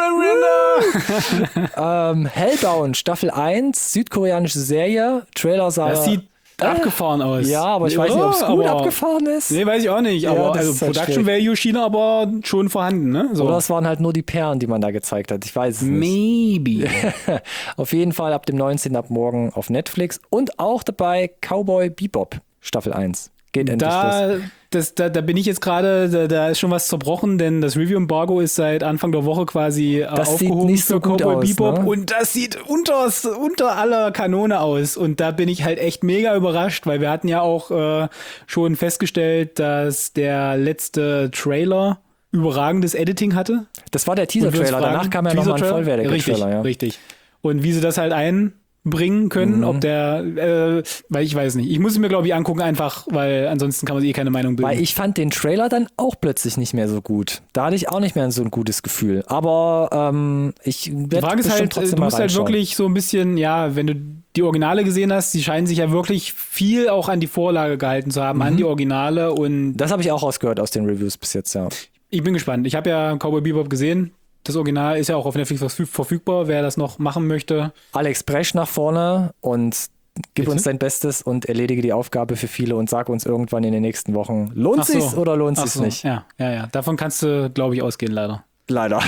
Hellbound, Staffel 1, südkoreanische Serie. Trailer sah... Das sieht abgefahren aus. Ja, aber ich weiß nicht, ob es gut abgefahren ist. Nee, weiß ich auch nicht. Aber Production Value schien aber schon vorhanden. Ne? So. Oder es waren halt nur die Perlen, die man da gezeigt hat. Ich weiß es nicht. Maybe. Auf jeden Fall ab dem 19. ab morgen auf Netflix. Und auch dabei Cowboy Bebop, Staffel 1. Geht endlich los. Da bin ich jetzt gerade, da ist schon was zerbrochen, denn das Review-Embargo ist seit Anfang der Woche quasi aufgehoben. Sieht nicht so gut aus, Bebop, ne? Und das sieht unter aller Kanone aus. Und da bin ich halt echt mega überrascht, weil wir hatten ja auch schon festgestellt, dass der letzte Trailer überragendes Editing hatte. Das war der Teaser-Trailer, danach kam ja nochmal ein vollwertiger Trailer. Ja. Richtig. Und wie sie das halt bringen können, ob der, weil ich weiß nicht. Ich muss es mir, glaube ich, angucken einfach, weil ansonsten kann man sich keine Meinung bilden. Weil ich fand den Trailer dann auch plötzlich nicht mehr so gut. Da hatte ich auch nicht mehr so ein gutes Gefühl. Aber ich werde Die Frage ist halt, trotzdem du mal musst halt reinschauen. wirklich so ein bisschen, ja, wenn du die Originale gesehen hast, die scheinen sich ja wirklich viel auch an die Vorlage gehalten zu haben, an die Originale und Das habe ich auch rausgehört aus den Reviews bis jetzt, ja. ich bin gespannt. Ich habe ja Cowboy Bebop gesehen. Das Original ist ja auch auf Netflix verfügbar, wer das noch machen möchte. Alex Bresch nach vorne und gib Bitte? uns dein Bestes und erledige die Aufgabe für viele und sag uns irgendwann in den nächsten Wochen, lohnt Ach so. sich's oder lohnt Ach sich's so, nicht? Ja. Davon kannst du, glaube ich, ausgehen, leider. Leider.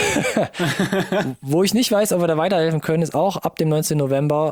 Wo ich nicht weiß, ob wir da weiterhelfen können, ist auch ab dem 19. November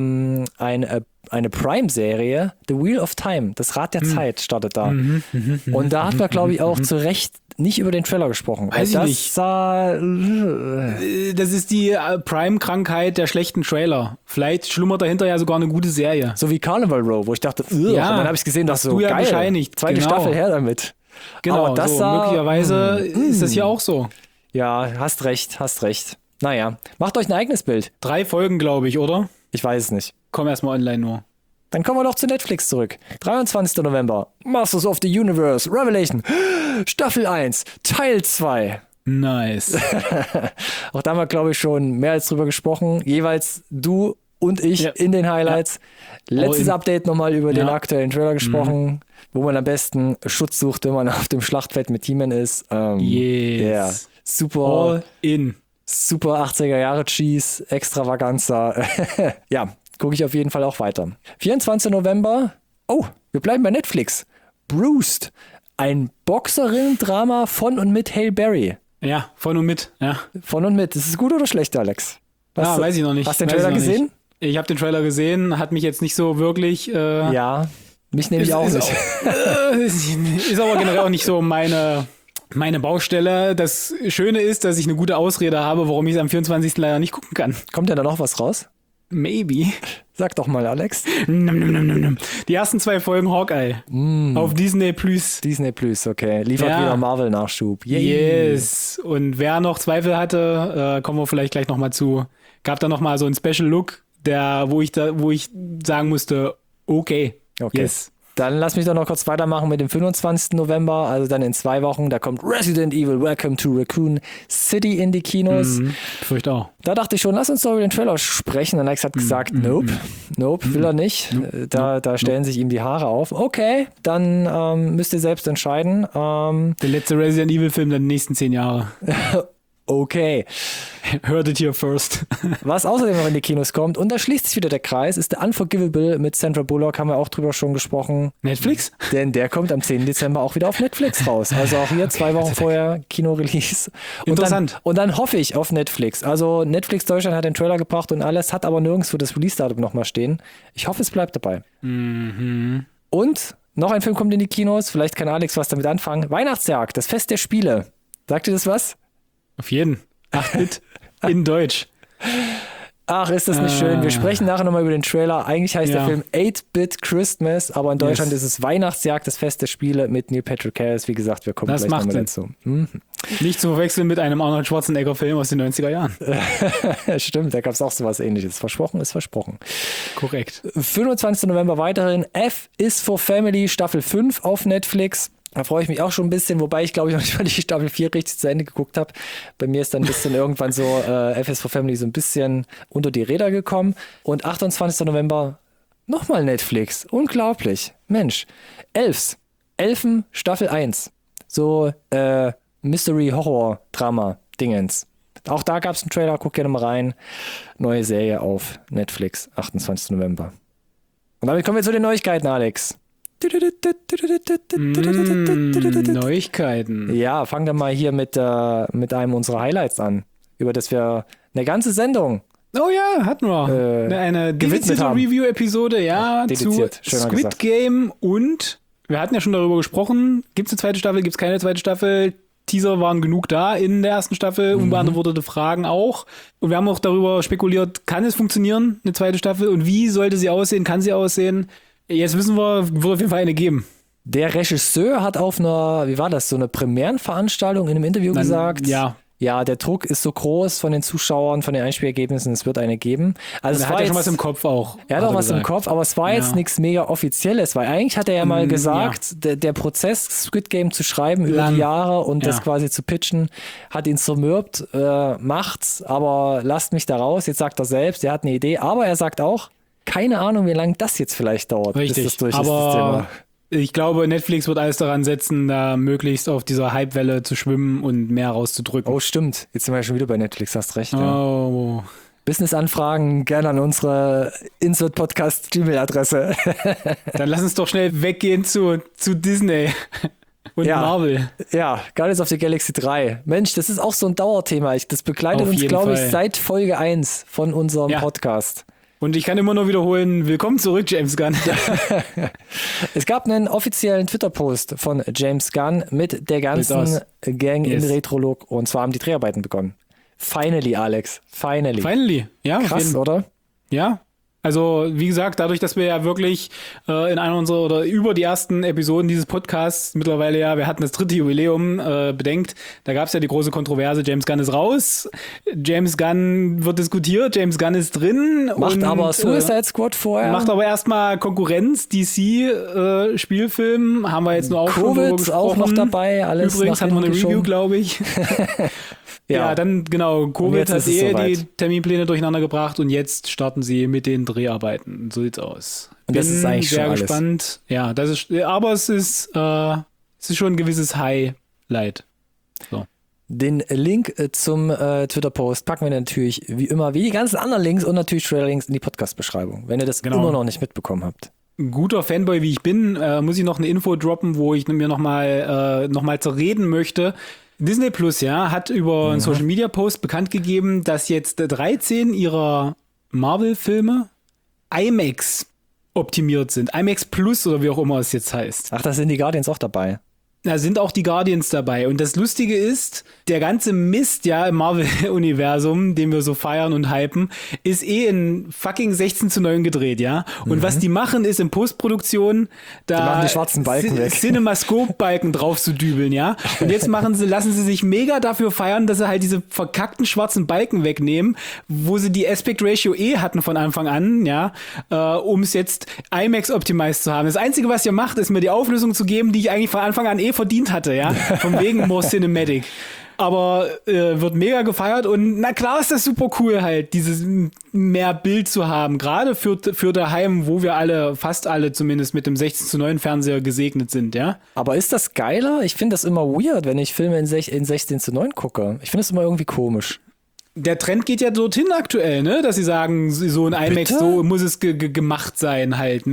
eine Prime-Serie, The Wheel of Time, das Rad der Zeit, startet da. Und da hat man, glaube ich, auch zu Recht nicht über den Trailer gesprochen. Weiß ich das nicht. sah... Das ist die Prime-Krankheit der schlechten Trailer. Vielleicht schlummert dahinter ja sogar eine gute Serie. So wie Carnival Row, wo ich dachte, ja, und dann habe ich gesehen, dass hast so du ja geil, bescheinigt, zweite genau. Staffel her damit. Genau, Aber das so, sah, möglicherweise ist das hier auch so. Ja, hast recht. Naja, macht euch ein eigenes Bild. 3 Folgen, glaube ich, oder? Ich weiß es nicht. Komm erstmal online nur. Dann kommen wir doch zu Netflix zurück. 23. November, Masters of the Universe, Revelation, Staffel 1, Teil 2. Nice. Auch da haben wir, glaube ich, schon mehr als drüber gesprochen. Jeweils du und ich in den Highlights. Letztes Update nochmal über den aktuellen Trailer gesprochen, wo man am besten Schutz sucht, wenn man auf dem Schlachtfeld mit He-Man ist. Yes. Yeah. Super. All in. Super 80er Jahre Cheese, Extravaganza. Ja, gucke ich auf jeden Fall auch weiter. 24. November. Oh, wir bleiben bei Netflix. Bruised. Ein Boxerinnen-Drama von und mit Halle Berry. Ja, von und mit. Ja. Von und mit. Ist es gut oder schlecht, Alex? Weiß ich noch nicht. Hast du den Weiß Trailer ich noch gesehen? nicht. Ich habe den Trailer gesehen, hat mich jetzt nicht so wirklich... Ja, mich nehme ich auch nicht. Ist aber generell auch nicht so meine Baustelle. Das Schöne ist, dass ich eine gute Ausrede habe, warum ich es am 24. leider nicht gucken kann. Kommt denn da noch was raus? Maybe. Sag doch mal, Alex. Die ersten 2 Folgen Hawkeye. Auf Disney Plus. Disney Plus, okay. Liefert wieder Marvel-Nachschub. Yes. Und wer noch Zweifel hatte, kommen wir vielleicht gleich nochmal zu. Gab da nochmal so einen Special Look, wo ich sagen musste, okay. Yes. Dann lass mich doch noch kurz weitermachen mit dem 25. November, also dann in 2 Wochen, da kommt Resident Evil Welcome to Raccoon City in die Kinos. Fürchte auch. Da dachte ich schon, lass uns doch über den Trailer sprechen. Und Alex hat gesagt, nope, will er nicht. Da stellen sich ihm die Haare auf. Okay, dann müsst ihr selbst entscheiden. Der letzte Resident Evil Film der nächsten 10 Jahre. Okay. Heard it here first. Was außerdem noch in die Kinos kommt, und da schließt sich wieder der Kreis, ist der Unforgivable mit Sandra Bullock, haben wir auch drüber schon gesprochen. Netflix? Denn der kommt am 10. Dezember auch wieder auf Netflix raus. Also auch hier 2 Wochen vorher Kino-Release. Interessant. Und dann hoffe ich auf Netflix. Also Netflix Deutschland hat den Trailer gebracht und alles, hat aber nirgendwo das Release-Datum nochmal stehen. Ich hoffe, es bleibt dabei. Und noch ein Film kommt in die Kinos, vielleicht kann Alex was damit anfangen. Weihnachtsjagd, das Fest der Spiele. Sagt ihr das was? Auf jeden. 8-Bit in Deutsch. Ach, ist das nicht schön. Wir sprechen nachher nochmal über den Trailer. Eigentlich heißt der Film 8-Bit Christmas, aber in Deutschland ist es Weihnachtsjagd, das Fest der Spiele mit Neil Patrick Harris. Wie gesagt, wir kommen Das gleich macht nochmal Sinn. dazu. Nicht zu verwechseln mit einem Arnold Schwarzenegger-Film aus den 90er Jahren. Stimmt, da gab es auch sowas Ähnliches. Versprochen ist versprochen. Korrekt. 25. November weiterhin. F is for Family, Staffel 5 auf Netflix. Da freue ich mich auch schon ein bisschen, wobei ich glaube ich noch nicht mal die Staffel 4 richtig zu Ende geguckt habe. Bei mir ist dann ein bisschen irgendwann so F is for Family so ein bisschen unter die Räder gekommen. Und 28. November nochmal Netflix. Unglaublich. Mensch. Elfen, Staffel 1. So Mystery-Horror-Drama-Dingens. Auch da gab es einen Trailer, guck gerne mal rein. Neue Serie auf Netflix, 28. November. Und damit kommen wir zu den Neuigkeiten, Alex. Neuigkeiten. Ja, fang dann mal hier mit einem unserer Highlights an, über das wir eine ganze Sendung Oh ja, hatten wir. Eine dedizierte Review-Episode, dediziert, zu Squid Game und wir hatten ja schon darüber gesprochen, gibt es eine zweite Staffel, gibt es keine zweite Staffel? Teaser waren genug da in der ersten Staffel, unbeantwortete Fragen auch. Und wir haben auch darüber spekuliert, kann es funktionieren, eine zweite Staffel? Und wie sollte sie aussehen? Kann sie aussehen? Jetzt wissen wir, wird auf jeden Fall eine geben. Der Regisseur hat auf einer, wie war das, so eine Premierenveranstaltung in einem Interview gesagt, Ja, Ja, der Druck ist so groß von den Zuschauern, von den Einspielergebnissen, es wird eine geben. Also Er hat ja schon was im Kopf auch. Er hat auch was im Kopf, aber es war jetzt nichts mega Offizielles, weil eigentlich hat er ja mal gesagt, der Prozess, Squid Game zu schreiben über die Jahre und das quasi zu pitchen, hat ihn zermürbt, macht's, aber lasst mich da raus. Jetzt sagt er selbst, er hat eine Idee, aber er sagt auch, keine Ahnung, wie lange das jetzt vielleicht dauert, bis das durch aber ist, das Thema. Ich glaube, Netflix wird alles daran setzen, da möglichst auf dieser Hypewelle zu schwimmen und mehr rauszudrücken. Oh, stimmt. Jetzt sind wir schon wieder bei Netflix, hast recht. Oh. Ja. Business-Anfragen gerne an unsere Insert-Podcast-Gmail-Adresse. Dann lass uns doch schnell weggehen zu Disney und Marvel. Ja, Guardians of the Galaxy 3. Mensch, das ist auch so ein Dauerthema. Das begleitet auf uns, jeden glaube ich, Fall. seit Folge 1 von unserem Podcast. Und ich kann immer nur wiederholen, willkommen zurück, James Gunn. Es gab einen offiziellen Twitter-Post von James Gunn mit der ganzen Gang in Retrolog und zwar haben die Dreharbeiten begonnen. Finally, Alex. Finally. Ja. Krass, oder? Ja. Also, wie gesagt, dadurch, dass wir ja wirklich in einer unserer oder über die ersten Episoden dieses Podcasts mittlerweile wir hatten das 3. Jubiläum, bedenkt, da gab es ja die große Kontroverse, James Gunn ist raus, James Gunn wird diskutiert, James Gunn ist drin. Macht aber Suicide Squad vorher. Macht aber erstmal Konkurrenz, DC Spielfilm, haben wir jetzt nur auch schon drüber gesprochen. auch noch dabei, alles übrigens hatten wir eine Review, glaube ich. Ja, dann genau, Covid hat die Terminpläne durcheinander gebracht und jetzt starten sie mit den Dreharbeiten. So sieht's aus. Und das ist eigentlich sehr schon gespannt. Ja, das ist, aber es ist schon ein gewisses Highlight. So. Den Link zum Twitter-Post packen wir natürlich wie immer, wie die ganzen anderen Links und natürlich Trailer-Links in die Podcast-Beschreibung, wenn ihr das immer noch nicht mitbekommen habt. Ein guter Fanboy, wie ich bin, muss ich noch eine Info droppen, wo ich mir nochmal zerreden möchte. Disney Plus, hat über einen Social Media Post bekannt gegeben, dass jetzt 13 ihrer Marvel-Filme IMAX optimiert sind. IMAX Plus oder wie auch immer es jetzt heißt. Ach, da sind die Guardians auch dabei. Da sind auch die Guardians dabei. Und das Lustige ist, der ganze Mist im Marvel-Universum, den wir so feiern und hypen, ist in fucking 16:9 gedreht, ja. Und was die machen, ist in Postproduktion da die machen die schwarzen Balken weg. Cinemascope-Balken drauf zu dübeln, ja. Und jetzt lassen sie sich mega dafür feiern, dass sie halt diese verkackten schwarzen Balken wegnehmen, wo sie die Aspect Ratio hatten von Anfang an, ja, um es jetzt IMAX-optimized zu haben. Das Einzige, was ihr macht, ist mir die Auflösung zu geben, die ich eigentlich von Anfang an verdient hatte, ja, von wegen More Cinematic. Aber wird mega gefeiert und na klar ist das super cool halt, dieses mehr Bild zu haben, gerade für daheim, wo wir fast alle zumindest mit dem 16:9 Fernseher gesegnet sind, ja. Aber ist das geiler? Ich finde das immer weird, wenn ich Filme in 16:9 gucke. Ich finde das immer irgendwie komisch. Der Trend geht ja dorthin aktuell, ne, dass sie sagen, so ein IMAX, so muss es gemacht sein halt,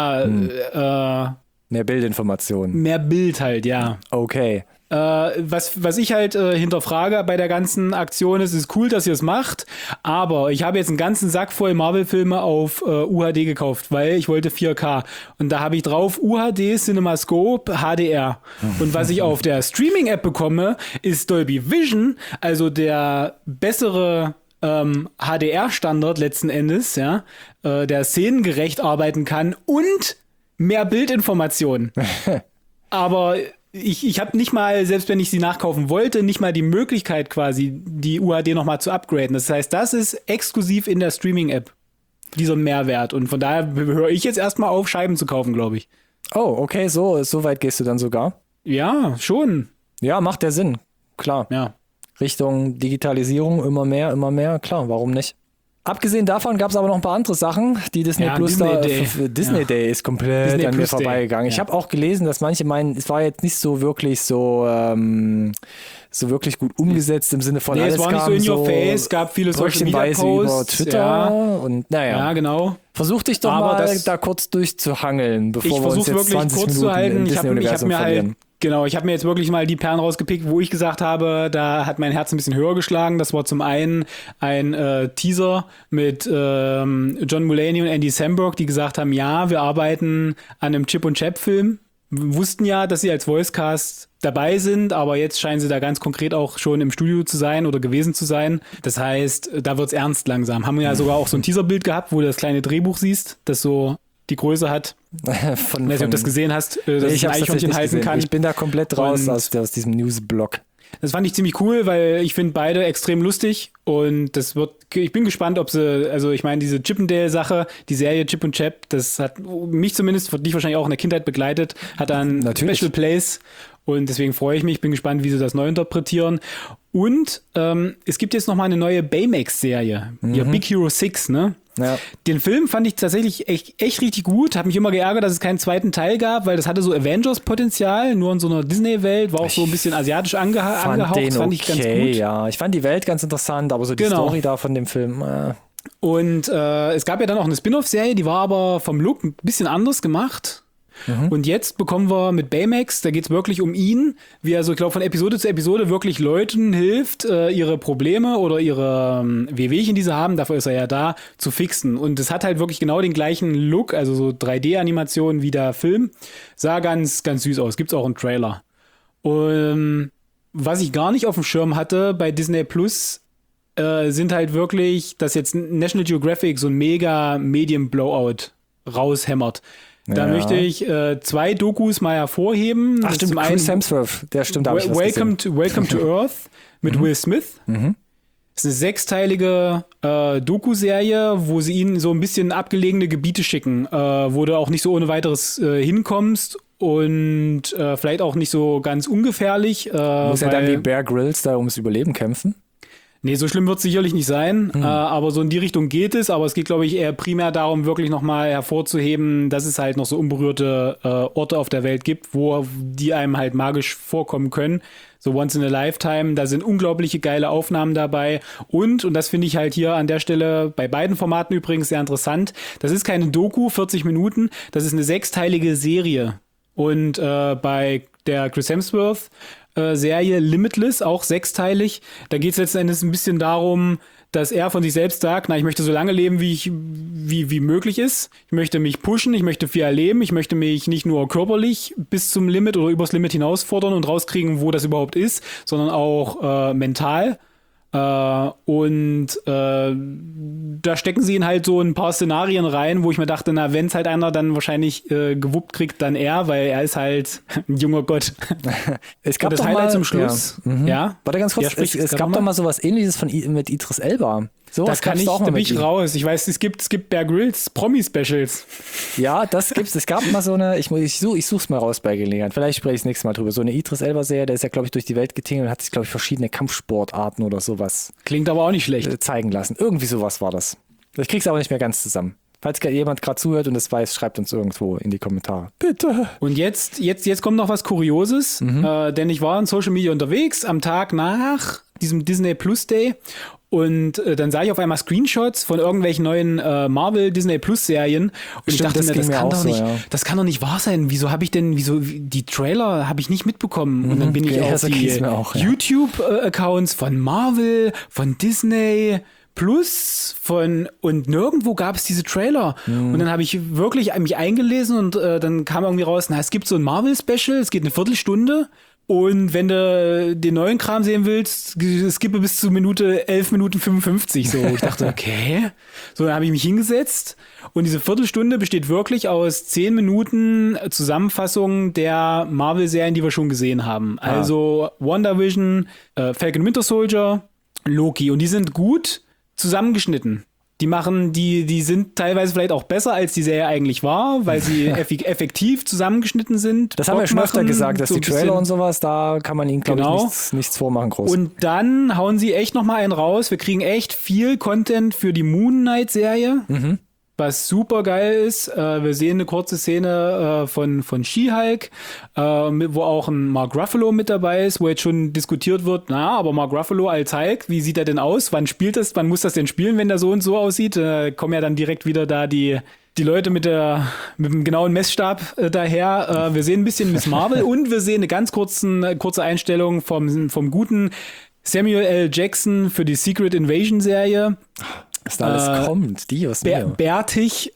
mehr Bildinformationen. Mehr Bild halt, ja. Okay. Was ich halt hinterfrage bei der ganzen Aktion ist cool, dass ihr es macht, aber ich habe jetzt einen ganzen Sack voll Marvel-Filme auf UHD gekauft, weil ich wollte 4K. Und da habe ich drauf UHD, CinemaScope, HDR. Und was ich auf der Streaming-App bekomme, ist Dolby Vision, also der bessere HDR-Standard letzten Endes, ja, der szenengerecht arbeiten kann und mehr Bildinformationen. Aber ich habe nicht mal, selbst wenn ich sie nachkaufen wollte, nicht mal die Möglichkeit quasi, die UHD nochmal zu upgraden. Das heißt, das ist exklusiv in der Streaming-App, dieser Mehrwert. Und von daher höre ich jetzt erstmal auf, Scheiben zu kaufen, glaube ich. Oh, okay, so weit gehst du dann sogar? Ja, schon. Ja, macht ja Sinn. Klar. Ja. Richtung Digitalisierung immer mehr. Klar, warum nicht? Abgesehen davon gab es aber noch ein paar andere Sachen, die Disney Plus Disney Day ist komplett Disney an mir Plus vorbeigegangen. Day. Ich habe auch gelesen, dass manche meinen, es war jetzt nicht so wirklich so wirklich gut umgesetzt im Sinne von alles es war nicht so in your face, es gab viele Social Media Posts über Twitter und naja. Ja, genau. Versuch dich doch aber mal da kurz durchzuhangeln, bevor wir uns jetzt 20 kurz Minuten zu halten. im Ich habe Disney-Universum mir verlieren. ich habe mir jetzt wirklich mal die Perlen rausgepickt, wo ich gesagt habe, da hat mein Herz ein bisschen höher geschlagen. Das war zum einen ein Teaser mit John Mulaney und Andy Samberg, die gesagt haben, ja, wir arbeiten an einem Chip und Chap-Film. Wir wussten ja, dass sie als Voicecast dabei sind, aber jetzt scheinen sie da ganz konkret auch schon im Studio zu sein oder gewesen zu sein. Das heißt, da wird's ernst langsam. Haben wir ja sogar auch so ein Teaserbild gehabt, wo du das kleine Drehbuch siehst, das so die Größe hat. Ich weiß nicht, ob du das gesehen hast, dass ich ein Eichhörnchen halten kann. Ich bin da komplett raus aus diesem Newsblog. Das fand ich ziemlich cool, weil ich finde beide extrem lustig und ich bin gespannt, ob sie, also ich meine, diese Chip 'n Dale-Sache, die Serie Chip und Chap, das hat mich zumindest, für dich wahrscheinlich auch in der Kindheit begleitet, hat dann Natürlich. Special Place und deswegen freue ich mich, bin gespannt, wie sie das neu interpretieren. Und es gibt jetzt nochmal eine neue Baymax-Serie, ja, Big Hero 6, ne? Ja. Den Film fand ich tatsächlich echt richtig gut. Hab mich immer geärgert, dass es keinen zweiten Teil gab, weil das hatte so Avengers-Potenzial, nur in so einer Disney-Welt, war auch so ein bisschen asiatisch angehaucht, Den fand ich ganz gut. Ja, ich fand die Welt ganz interessant, aber so die Genau. Story da von dem Film. Und es gab ja dann auch eine Spin-off-Serie, die war aber vom Look ein bisschen anders gemacht. Und jetzt bekommen wir mit Baymax, da geht's wirklich um ihn, wie er so, ich glaube, von Episode zu Episode wirklich Leuten hilft, ihre Probleme oder ihre Wehwehchen, die sie haben, dafür ist er ja da, zu fixen. Und es hat halt wirklich genau den gleichen Look, also so 3D-Animation wie der Film. Sah ganz, ganz süß aus. Gibt's auch einen Trailer. Und was ich gar nicht auf dem Schirm hatte bei Disney Plus, sind halt wirklich, dass jetzt National Geographic so ein mega Medien-Blowout raushämmert. Da Ja. möchte ich 2 Dokus mal hervorheben. Ach stimmt, Zum Chris einen Hemsworth, der stimmt, da hab ich was Welcome gesehen. to Earth mit Will Smith. Das ist eine 6-teilige Doku-Serie, wo sie ihn so ein bisschen in abgelegene Gebiete schicken, wo du auch nicht so ohne weiteres hinkommst und vielleicht auch nicht so ganz ungefährlich. Muss er dann weil- wie Bear Grylls da ums Überleben kämpfen? Nee, so schlimm wird es sicherlich nicht sein, aber so in die Richtung geht es. Aber es geht, glaube ich, eher primär darum, wirklich nochmal hervorzuheben, dass es halt noch so unberührte Orte auf der Welt gibt, wo die einem halt magisch vorkommen können. So Once in a Lifetime, da sind unglaubliche geile Aufnahmen dabei. Und das finde ich halt hier an der Stelle bei beiden Formaten übrigens sehr interessant, das ist keine Doku, 40 Minuten, das ist eine 6-teilige Serie. Und bei der Chris Hemsworth Serie Limitless, auch 6-teilig. Da geht es letzten Endes ein bisschen darum, dass er von sich selbst sagt, ich möchte so lange leben, wie möglich ist. Ich möchte mich pushen, ich möchte viel erleben, ich möchte mich nicht nur körperlich bis zum Limit oder übers Limit hinausfordern und rauskriegen, wo das überhaupt ist, sondern auch mental. Da stecken sie ihn halt so in ein paar Szenarien rein, wo ich mir dachte, wenn es halt einer dann wahrscheinlich gewuppt kriegt, dann er, weil er ist halt ein junger Gott. Es gab Und das doch Highlight mal, zum Schluss. Ja. Warte ganz kurz, Ja, sprich, es gab doch mal sowas ähnliches mit Idris Elba. So, Das kann ich, da bin ich raus. Ich weiß, es gibt Bear Grylls Promi-Specials. Ja, das gibt's. Es gab mal so eine, ich such's mal raus bei Gelegenheit. Vielleicht spreche ich das nächste Mal drüber. So eine Idris Elba-Serie, der ist ja, glaube ich, durch die Welt getingelt und hat sich, glaube ich, verschiedene Kampfsportarten oder sowas Klingt aber auch nicht schlecht. zeigen lassen. Irgendwie sowas war das. Ich krieg's aber nicht mehr ganz zusammen. Falls jemand gerade zuhört und es weiß, schreibt uns irgendwo in die Kommentare. Bitte. Und jetzt kommt noch was Kurioses, denn ich war in Social Media unterwegs am Tag nach diesem Disney Plus Day und dann sah ich auf einmal Screenshots von irgendwelchen neuen Marvel Disney Plus Serien und ich dachte das mir, ging mir auch so, ja. das kann doch nicht wahr sein. Die Trailer habe ich nicht mitbekommen und dann bin ich okay, auf so die ging's mir auch, ja. YouTube-Accounts von Marvel, von Disney Plus und nirgendwo gab es diese Trailer. Und dann habe ich wirklich mich eingelesen und dann kam irgendwie raus, es gibt so ein Marvel-Special, es geht eine Viertelstunde und wenn du den neuen Kram sehen willst, skippe bis zu 11 Minuten 55. So, ich dachte, okay. So, dann habe ich mich hingesetzt und diese Viertelstunde besteht wirklich aus 10 Minuten Zusammenfassung der Marvel-Serien, die wir schon gesehen haben. Also WandaVision, Falcon Winter Soldier, Loki und die sind gut zusammengeschnitten. Die sind teilweise vielleicht auch besser, als die Serie eigentlich war, weil sie effektiv zusammengeschnitten sind. Das haben wir schon öfter gesagt, dass so die Trailer und sowas, da kann man ihnen, glaube Genau. ich, nichts vormachen groß. Und dann hauen sie echt nochmal einen raus. Wir kriegen echt viel Content für die Moon Knight-Serie, was super geil ist. Wir sehen eine kurze Szene von She-Hulk, wo auch ein Mark Ruffalo mit dabei ist, wo jetzt schon diskutiert wird, aber Mark Ruffalo als Hulk, wie sieht er denn aus? Wann muss das denn spielen, wenn der so und so aussieht? Kommen ja dann direkt wieder da die Leute mit dem genauen Messstab daher. Wir sehen ein bisschen Miss Marvel und wir sehen eine ganz kurze Einstellung vom guten Samuel L. Jackson für die Secret Invasion Serie. Was da alles kommt, Dios mio. Bärtig,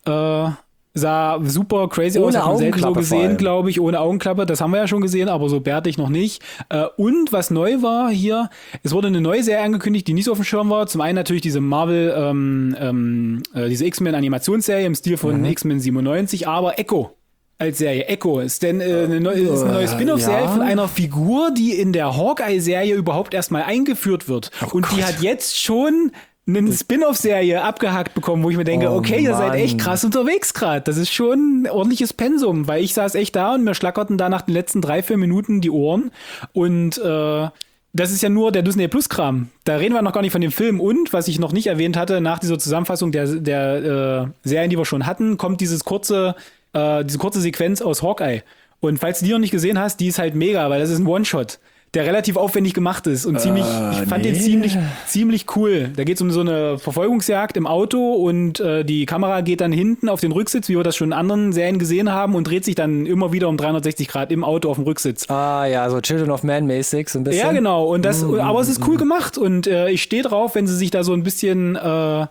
sah super crazy aus. Ohne Hat man selten so Augenklappe vor gesehen, allem. glaube ich, ohne Augenklappe. Das haben wir ja schon gesehen, aber so bärtig noch nicht. Und was neu war hier, es wurde eine neue Serie angekündigt, die nicht so auf dem Schirm war. Zum einen natürlich diese Marvel, diese X-Men Animationsserie im Stil von X-Men 97, aber Echo. als Serie. Echo ist denn ist eine neue Spin-off-Serie von einer Figur, die in der Hawkeye-Serie überhaupt erstmal eingeführt wird. Und die hat jetzt schon eine Spin-off-Serie abgehakt bekommen, wo ich mir denke, okay, ihr seid echt krass unterwegs gerade. Das ist schon ein ordentliches Pensum, weil ich saß echt da und mir schlackerten da nach den letzten 3-4 Minuten die Ohren. Und das ist ja nur der Disney Plus Kram. Da reden wir noch gar nicht von dem Film. Und, was ich noch nicht erwähnt hatte, nach dieser Zusammenfassung der Serien, die wir schon hatten, kommt diese kurze Sequenz aus Hawkeye. Und falls du die noch nicht gesehen hast, die ist halt mega, weil das ist ein One-Shot, der relativ aufwendig gemacht ist und ich fand den ziemlich cool. Da geht es um so eine Verfolgungsjagd im Auto und die Kamera geht dann hinten auf den Rücksitz, wie wir das schon in anderen Serien gesehen haben, und dreht sich dann immer wieder um 360 Grad im Auto auf dem Rücksitz. Ah ja, so Children of Man mäßig, so ein bisschen. Ja, genau. Und aber es ist cool gemacht und ich stehe drauf, wenn sie sich da so ein bisschen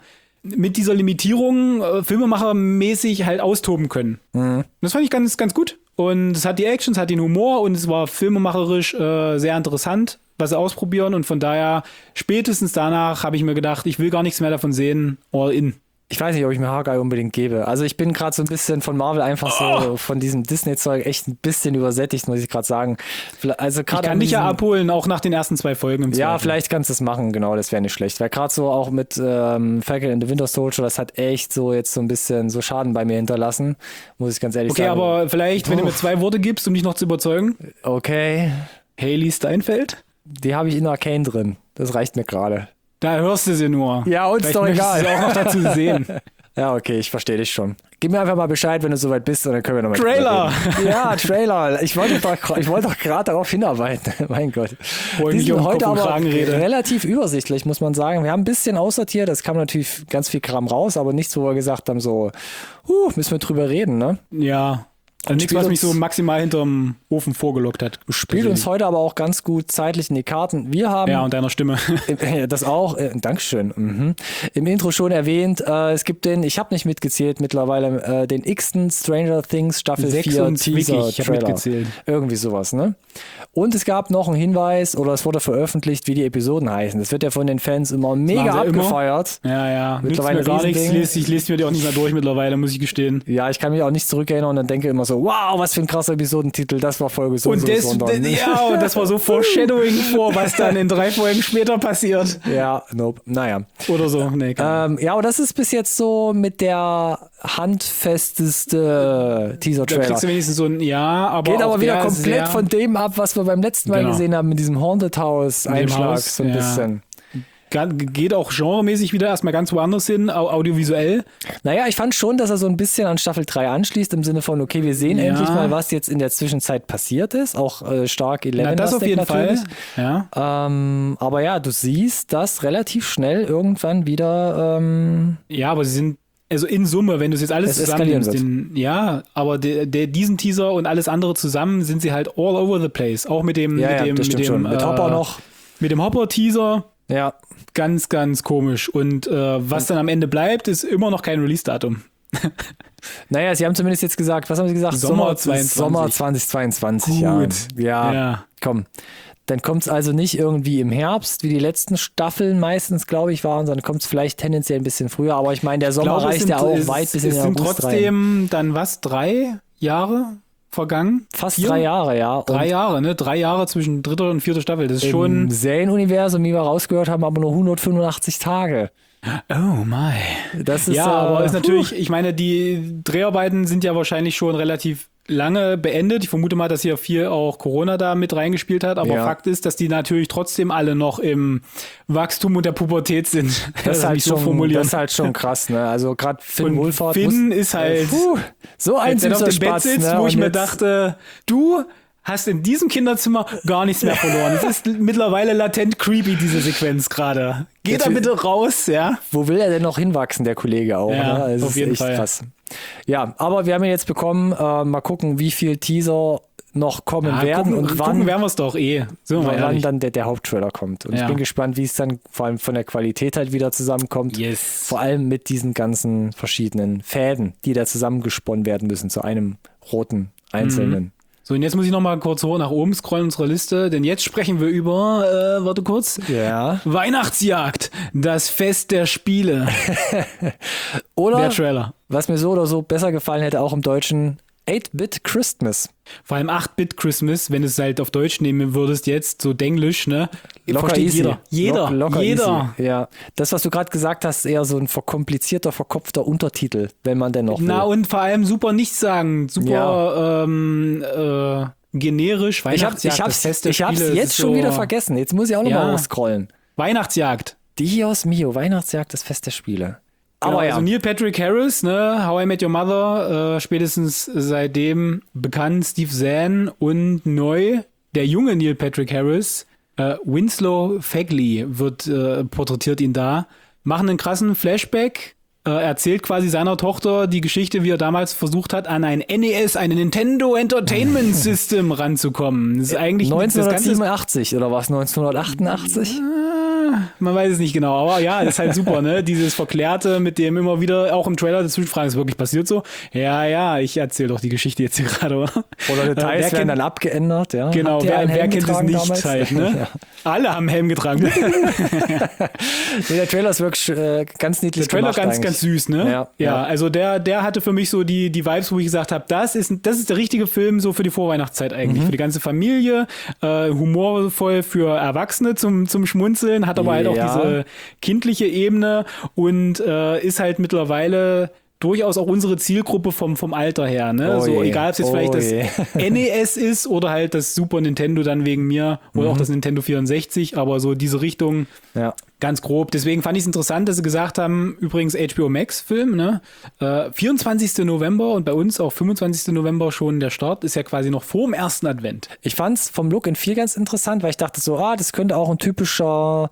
mit dieser Limitierung filmemachermäßig halt austoben können. Das fand ich ganz, ganz gut. Und es hat die Action, es hat den Humor und es war filmemacherisch sehr interessant, was sie ausprobieren. Und von daher, spätestens danach habe ich mir gedacht, ich will gar nichts mehr davon sehen. All in. Ich weiß nicht, ob ich mir Hawkeye unbedingt gebe. Also ich bin gerade so ein bisschen von Marvel einfach so von diesem Disney-Zeug echt ein bisschen übersättigt, muss ich gerade sagen. Also ich kann dich ja abholen, auch nach den ersten 2 Folgen im Zweifel. Ja, vielleicht kannst du es machen, genau, das wäre nicht schlecht. Weil gerade so auch mit Falcon and the Winter Soldier, das hat echt so jetzt so ein bisschen so Schaden bei mir hinterlassen, muss ich ganz ehrlich sagen. Okay, aber vielleicht, wenn du mir 2 Worte gibst, um dich noch zu überzeugen. Okay. Hailey Steinfeld? Die habe ich in Arcane drin, das reicht mir gerade. Da hörst du sie nur. Ja, uns doch egal. Ich auch noch dazu sehen. Ja, okay, ich verstehe dich schon. Gib mir einfach mal Bescheid, wenn du soweit bist, und dann können wir nochmal Trailer! Ja, Trailer. Ich wollte doch gerade darauf hinarbeiten. Mein Gott. Die sind heute aber relativ übersichtlich, muss man sagen. Wir haben ein bisschen aussortiert. Es kam natürlich ganz viel Kram raus, aber nichts, wo wir gesagt haben, so, müssen wir drüber reden, ne? Ja. Also nichts, was mich so maximal hinterm Ofen vorgelockt hat. Spielt uns heute aber auch ganz gut zeitlich in die Karten. Wir haben... Ja, und deiner Stimme. Das auch. Dankeschön. Im Intro schon erwähnt, es gibt ich habe nicht mitgezählt mittlerweile, den x-ten Stranger Things Staffel 4 Teaser-Trailer. Irgendwie sowas, ne? Und es gab noch einen Hinweis, oder es wurde veröffentlicht, wie die Episoden heißen. Das wird ja von den Fans immer mega abgefeiert. Immer? Ja. Mittlerweile mir gar nichts. Ich lese mir die auch nicht mehr durch mittlerweile, muss ich gestehen. Ja, ich kann mich auch nicht zurückerinnern und dann denke immer so, wow, was für ein krasser Episodentitel, das war Folge so und das war so Foreshadowing vor, was dann in 3 Folgen später passiert. Ja, nope, naja. Oder so, nee. Ja, aber das ist bis jetzt so mit der handfesteste Teaser-Trailer. Da kriegst du wenigstens so ein, aber geht aber wieder komplett von dem ab, was wir beim letzten Mal gesehen haben, mit diesem Haunted House-Einschlag, so ein bisschen. Geht auch genremäßig wieder erstmal ganz woanders hin, audiovisuell. Naja, ich fand schon, dass er so ein bisschen an Staffel 3 anschließt, im Sinne von, okay, wir sehen endlich mal, was jetzt in der Zwischenzeit passiert ist. Auch stark Eleven. Das auf jeden natürlich. Fall. Ja. Aber ja, du siehst das relativ schnell irgendwann wieder. Ja, aber sie sind, also in Summe, wenn du es jetzt alles zusammennimmst, aber diesen Teaser und alles andere zusammen sind sie halt all over the place. Auch mit dem, mit Hopper noch. Mit dem Hopper-Teaser. Ja. Ganz, ganz komisch. Und was dann am Ende bleibt, ist immer noch kein Release-Datum. Naja, sie haben zumindest jetzt gesagt, was haben sie gesagt? Sommer 2022. Gut. Ja, komm. Dann kommt es also nicht irgendwie im Herbst, wie die letzten Staffeln meistens, glaube ich, waren, sondern kommt es vielleicht tendenziell ein bisschen früher. Aber ich meine, der Sommer reicht ja auch weit bis in den August rein. Es sind trotzdem dann 3 Jahre vergangen? Fast 3 Jahre, ja. 3 Jahre, ne? 3 Jahre zwischen 3. und 4. Staffel. Das ist schon... Im Serienuniversum, wie wir rausgehört haben, aber nur 185 Tage. Oh my. Das ist, aber ist natürlich, ich meine, die Dreharbeiten sind ja wahrscheinlich schon relativ lange beendet. Ich vermute mal, dass hier viel auch Corona da mit reingespielt hat, aber Fakt ist, dass die natürlich trotzdem alle noch im Wachstum und der Pubertät sind. Das ist halt schon krass, ne? Also gerade Finn Wolfhard. Finn ist halt so ein süßer auf dem Spatz, Bett sitzt, ne? wo ich mir dachte, du hast in diesem Kinderzimmer gar nichts mehr verloren. Es ist mittlerweile latent creepy, diese Sequenz gerade. Geht da bitte raus, ja? Wo will er denn noch hinwachsen, der Kollege auch? Ja, ne? Also auf jeden Fall. Krass. Ja, aber wir haben ihn jetzt bekommen. Mal gucken, wie viel Teaser noch kommen werden und wann werden wir es doch wann dann der Haupttrailer kommt. Und ich bin gespannt, wie es dann vor allem von der Qualität halt wieder zusammenkommt. Yes. Vor allem mit diesen ganzen verschiedenen Fäden, die da zusammengesponnen werden müssen zu einem roten einzelnen. So, und jetzt muss ich noch mal kurz hoch nach oben scrollen in unserer Liste, denn jetzt sprechen wir über, warte kurz, Weihnachtsjagd, das Fest der Spiele. Oder, der Trailer. Was mir so oder so besser gefallen hätte, auch im Deutschen, 8-Bit Christmas. Vor allem 8-Bit Christmas, wenn du es halt auf Deutsch nehmen würdest jetzt, so Denglisch, ne? Locker Versteht easy. Jeder. Locker Jeder. Easy. Ja. Das, was du gerade gesagt hast, ist eher so ein verkomplizierter, verkopfter Untertitel, wenn man denn noch will. Na und vor allem super nichtssagend, super generisch. Ich hab's jetzt schon wieder vergessen. Jetzt muss ich auch nochmal hochscrollen. Weihnachtsjagd. Dios mio, Weihnachtsjagd, das Fest der Spiele. Aber also Neil Patrick Harris, ne, How I Met Your Mother, spätestens seitdem bekannt, Steve Zahn und neu der junge Neil Patrick Harris, Winslow Fagley porträtiert ihn da, machen einen krassen Flashback, erzählt quasi seiner Tochter die Geschichte, wie er damals versucht hat, an ein NES, ein Nintendo Entertainment System ranzukommen. Das ist eigentlich 1987 oder was? 1988? Man weiß es nicht genau, aber ja, das ist halt super, ne? Dieses Verklärte, mit dem immer wieder auch im Trailer dazwischen fragen, ist wirklich passiert so? Ja, ich erzähle doch die Geschichte jetzt hier gerade, oder? Oder Details werden dann abgeändert, ja. Genau, wer kennt es nicht damals? halt, ne? Ja. Alle haben Helm getragen. Der Trailer ist wirklich ganz niedlich gemacht. Der Trailer ganz süß, ne? Ja, also der hatte für mich so die Vibes, wo ich gesagt habe, das ist der richtige Film so für die Vorweihnachtszeit eigentlich. Für die ganze Familie, humorvoll für Erwachsene zum Schmunzeln, hat aber halt auch diese kindliche Ebene und ist halt mittlerweile durchaus auch unsere Zielgruppe vom Alter her, ne? Egal, ob es jetzt vielleicht das NES ist oder halt das Super Nintendo dann wegen mir oder auch das Nintendo 64, aber so diese Richtung ganz grob. Deswegen fand ich es interessant, dass sie gesagt haben, übrigens HBO Max Film, ne? 24. November und bei uns auch 25. November schon der Start, ist ja quasi noch vor dem ersten Advent. Ich fand es vom Look and Feel ganz interessant, weil ich dachte so, das könnte auch ein typischer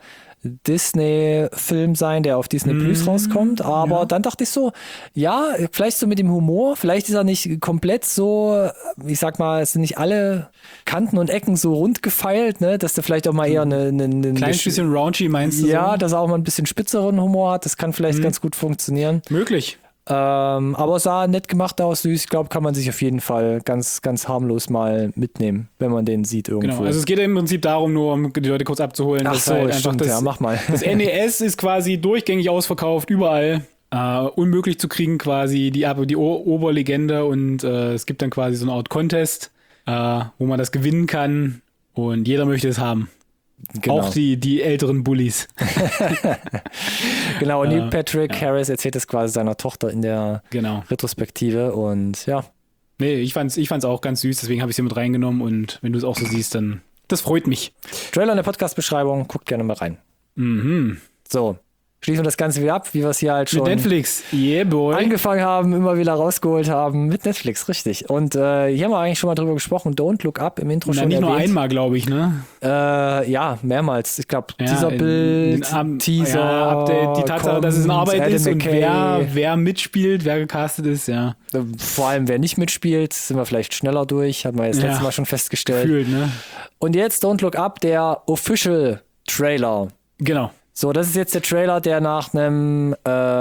Disney-Film sein, der auf Disney Plus rauskommt, aber dann dachte ich so, vielleicht so mit dem Humor, vielleicht ist er nicht komplett so, ich sag mal, es sind nicht alle Kanten und Ecken so rund gefeilt, ne, dass der vielleicht auch mal eher ein kleines bisschen raunchy, meinst du? Ja, dass er auch mal ein bisschen spitzeren Humor hat, das kann vielleicht ganz gut funktionieren. Möglich. Aber sah nett gemacht aus, süß. Ich glaube, kann man sich auf jeden Fall ganz, ganz harmlos mal mitnehmen, wenn man den sieht irgendwo. Genau, also es geht im Prinzip darum, nur um die Leute kurz abzuholen. Ach so, halt stimmt, mach mal. Das NES ist quasi durchgängig ausverkauft, überall. Unmöglich zu kriegen quasi, die Oberlegende und es gibt dann quasi so eine Art Contest, wo man das gewinnen kann und jeder möchte es haben. Genau. Auch die älteren Bullies. Genau, und Neil Patrick Harris erzählt es quasi seiner Tochter in der Retrospektive und ja. Nee, ich fand's auch ganz süß, deswegen habe ich es hier mit reingenommen und wenn du es auch so siehst, dann das freut mich. Trailer in der Podcast-Beschreibung, guckt gerne mal rein. So. Schließen wir das Ganze wieder ab, wie wir es hier halt schon mit Netflix, boy. Angefangen haben, immer wieder rausgeholt haben. Mit Netflix, richtig. Und hier haben wir eigentlich schon mal drüber gesprochen. Don't Look Up im Intro schon nicht erwähnt. Nur einmal, glaube ich, ne? Ja, mehrmals. Ich glaube, dieser Bild, Teaser, Update, die Tatsache, dass es in Arbeit ist und wer mitspielt, wer gecastet ist, ja. Vor allem, wer nicht mitspielt, sind wir vielleicht schneller durch, hat man jetzt letztes Mal schon festgestellt. Gefühlt, ne? Und jetzt Don't Look Up, der Official Trailer. Genau. So, das ist jetzt der Trailer, der nach einem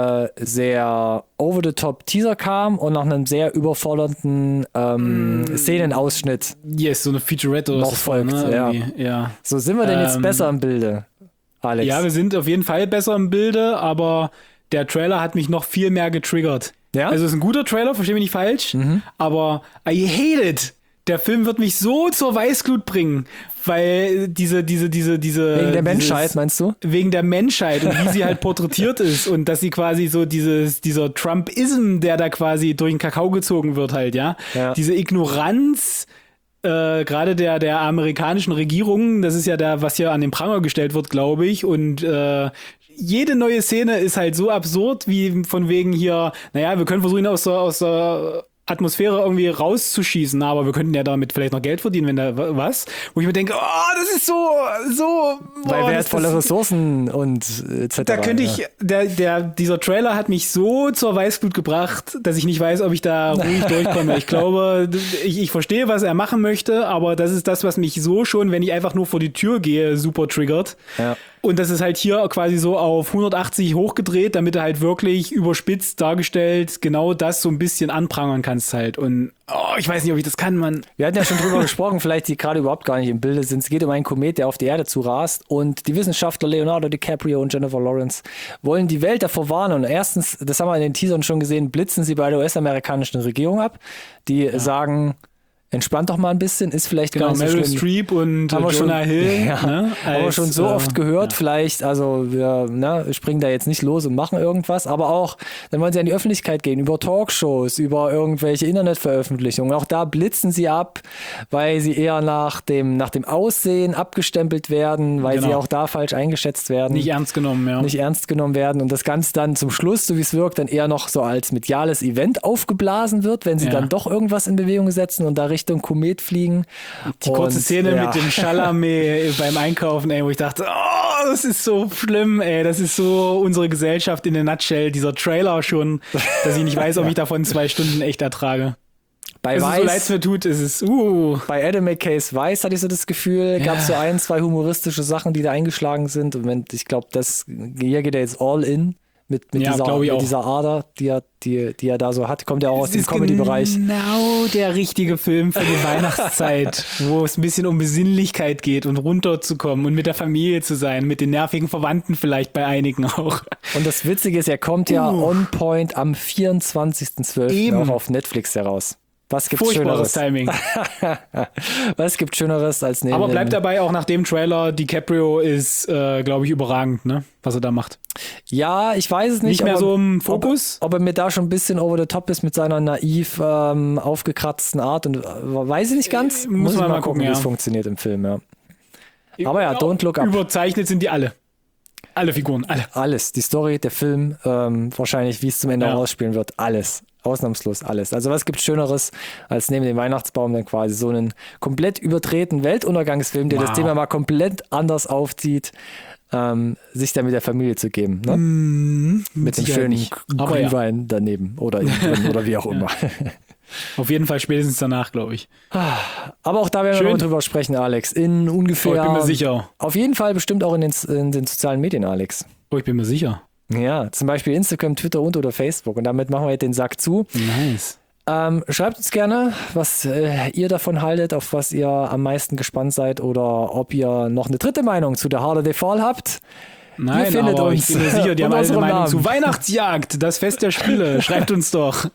sehr over-the-top-Teaser kam und nach einem sehr überfordernden Szenenausschnitt. Yes, so eine Featurette oder noch so folgt. Ne? Ja. So, sind wir denn jetzt besser im Bilde, Alex? Ja, wir sind auf jeden Fall besser im Bilde, aber der Trailer hat mich noch viel mehr getriggert. Ja? Also es ist ein guter Trailer, versteh mich nicht falsch, aber I hate it. Der Film wird mich so zur Weißglut bringen, weil diese wegen der Menschheit, meinst du? Wegen der Menschheit und wie sie halt porträtiert ist und dass sie quasi so dieser Trumpism, der da quasi durch den Kakao gezogen wird halt, ja. Diese Ignoranz gerade der amerikanischen Regierung, das ist ja was hier an den Pranger gestellt wird, glaube ich, und jede neue Szene ist halt so absurd, wie von wegen hier, naja, wir können versuchen aus der Atmosphäre irgendwie rauszuschießen, aber wir könnten ja damit vielleicht noch Geld verdienen, wenn da was. Wo ich mir denke, das ist so. Weil wertvolle Ressourcen und etc. Da könnte ich, dieser Trailer hat mich so zur Weißglut gebracht, dass ich nicht weiß, ob ich da ruhig durchkomme. Ich glaube, ich verstehe, was er machen möchte, aber das ist das, was mich so schon, wenn ich einfach nur vor die Tür gehe, super triggert. Ja. Und das ist halt hier quasi so auf 180 hochgedreht, damit du halt wirklich überspitzt dargestellt genau das so ein bisschen anprangern kannst halt. Und ich weiß nicht, ob ich das kann, Mann. Wir hatten ja schon drüber gesprochen, vielleicht die gerade überhaupt gar nicht im Bilde sind. Es geht um einen Komet, der auf die Erde zurast und die Wissenschaftler Leonardo DiCaprio und Jennifer Lawrence wollen die Welt davor warnen. Und erstens, das haben wir in den Teasern schon gesehen, blitzen sie bei der US-amerikanischen Regierung ab, die sagen, entspannt doch mal ein bisschen, ist vielleicht gar nicht so schlimm. Meryl Streep und Jonah Hill. Ja, ne, haben wir schon so oft gehört, vielleicht, also wir springen da jetzt nicht los und machen irgendwas, aber auch, dann wollen sie an die Öffentlichkeit gehen, über Talkshows, über irgendwelche Internetveröffentlichungen. Auch da blitzen sie ab, weil sie eher nach dem Aussehen abgestempelt werden, weil sie auch da falsch eingeschätzt werden. Nicht ernst genommen, ja. Nicht ernst genommen werden und das Ganze dann zum Schluss, so wie es wirkt, dann eher noch so als mediales Event aufgeblasen wird, wenn sie dann doch irgendwas in Bewegung setzen und da Richtung Komet fliegen. Die kurze Szene mit dem Chalamet beim Einkaufen, wo ich dachte, das ist so schlimm, das ist so unsere Gesellschaft in a nutshell, dieser Trailer schon, dass ich nicht weiß, ob ich davon 2 Stunden echt ertrage. Bei so leid es mir tut, ist es, Bei Adam McKays Weiß hatte ich so das Gefühl, gab es so 1, 2 humoristische Sachen, die da eingeschlagen sind und ich glaube, hier geht er jetzt all in. Mit dieser Ader, die er da so hat, kommt ja auch aus dem Comedy-Bereich. Genau der richtige Film für die Weihnachtszeit, wo es ein bisschen um Besinnlichkeit geht und runterzukommen und mit der Familie zu sein, mit den nervigen Verwandten vielleicht bei einigen auch. Und das Witzige ist, er kommt ja on point am 24.12. auch auf Netflix heraus. Was gibt's Schöneres? Timing. Was gibt Schöneres als neben Aber bleibt dabei auch nach dem Trailer, DiCaprio ist, glaube ich, überragend, ne? Was er da macht. Ja, ich weiß es nicht. Nicht mehr so im Fokus? Ob er mir da schon ein bisschen over the top ist mit seiner naiv aufgekratzten Art und weiß ich nicht ganz. Muss ich mal gucken, wie es funktioniert im Film, ja. Aber ja, don't look up. Überzeichnet sind die alle. Alle Figuren, alle. Alles. Die Story, der Film, wahrscheinlich, wie es zum Ende ausspielen wird, alles. Ausnahmslos alles. Also was gibt Schöneres, als neben dem Weihnachtsbaum dann quasi so einen komplett überdrehten Weltuntergangsfilm, der das Thema mal komplett anders aufzieht, sich dann mit der Familie zu geben. Ne? Mit dem schönen Glühwein daneben oder wie auch immer. Auf jeden Fall spätestens danach, glaube ich. Aber auch da werden wir noch drüber sprechen, Alex. In ungefähr... ich bin mir sicher. Auf jeden Fall bestimmt auch in den sozialen Medien, Alex. Ich bin mir sicher. Ja, zum Beispiel Instagram, Twitter oder Facebook. Und damit machen wir jetzt den Sack zu. Nice. Schreibt uns gerne, was ihr davon haltet, auf was ihr am meisten gespannt seid oder ob ihr noch eine dritte Meinung zu The Harder They Fall habt. Nein, aber ich bin mir sicher, die haben alle eine Meinung zu Weihnachtsjagd, das Fest der Spiele. Schreibt uns doch.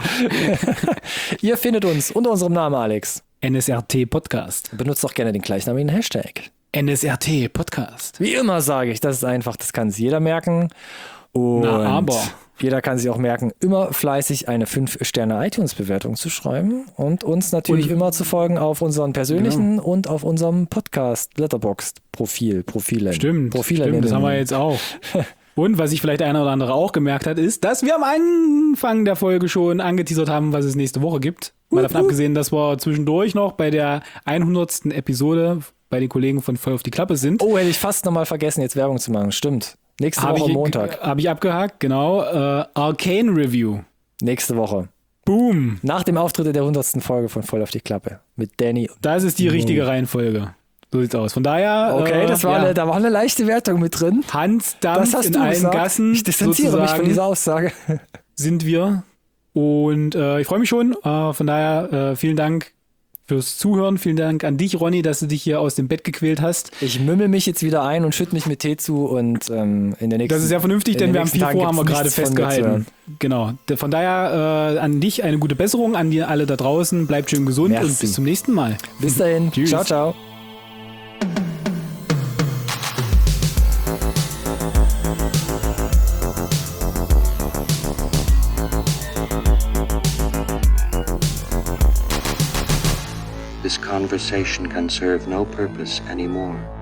Ihr findet uns unter unserem Namen, Alex. NSRT Podcast. Benutzt doch gerne den gleichnamigen Hashtag. NSRT Podcast. Wie immer sage ich, das ist einfach, das kann sich jeder merken. Und aber jeder kann sich auch merken, immer fleißig eine 5-Sterne-iTunes-Bewertung zu schreiben und uns natürlich immer zu folgen auf unseren persönlichen und auf unserem Podcast-Letterboxd-Profilen. Stimmt, das haben wir jetzt auch. Und was sich vielleicht einer oder andere auch gemerkt hat, ist, dass wir am Anfang der Folge schon angeteasert haben, was es nächste Woche gibt. Mal davon abgesehen, dass wir zwischendurch noch bei der 100. Episode bei den Kollegen von Voll auf die Klappe sind. Oh, hätte ich fast nochmal vergessen, jetzt Werbung zu machen. Stimmt. Nächste Woche Montag. Habe ich abgehakt, genau. Arcane Review. Nächste Woche. Boom. Nach dem Auftritt der 100. Folge von Voll auf die Klappe. Mit Danny. Das ist die richtige Reihenfolge. So sieht's aus. Von daher. Okay, da war eine leichte Wertung mit drin. Hans Dampf in allen Gassen. Ich distanziere mich von dieser Aussage. Sind wir. Und ich freue mich schon. Von daher vielen Dank fürs Zuhören. Vielen Dank an dich, Ronny, dass du dich hier aus dem Bett gequält hast. Ich mümmel mich jetzt wieder ein und schütte mich mit Tee zu und in der nächsten. Das ist ja vernünftig, denn wir haben viel vor, haben wir gerade festgehalten. Genau. Von daher an dich eine gute Besserung, an die alle da draußen. Bleibt schön gesund und bis zum nächsten Mal. Bis dahin. Tschüss. Ciao, ciao. This conversation can serve no purpose anymore.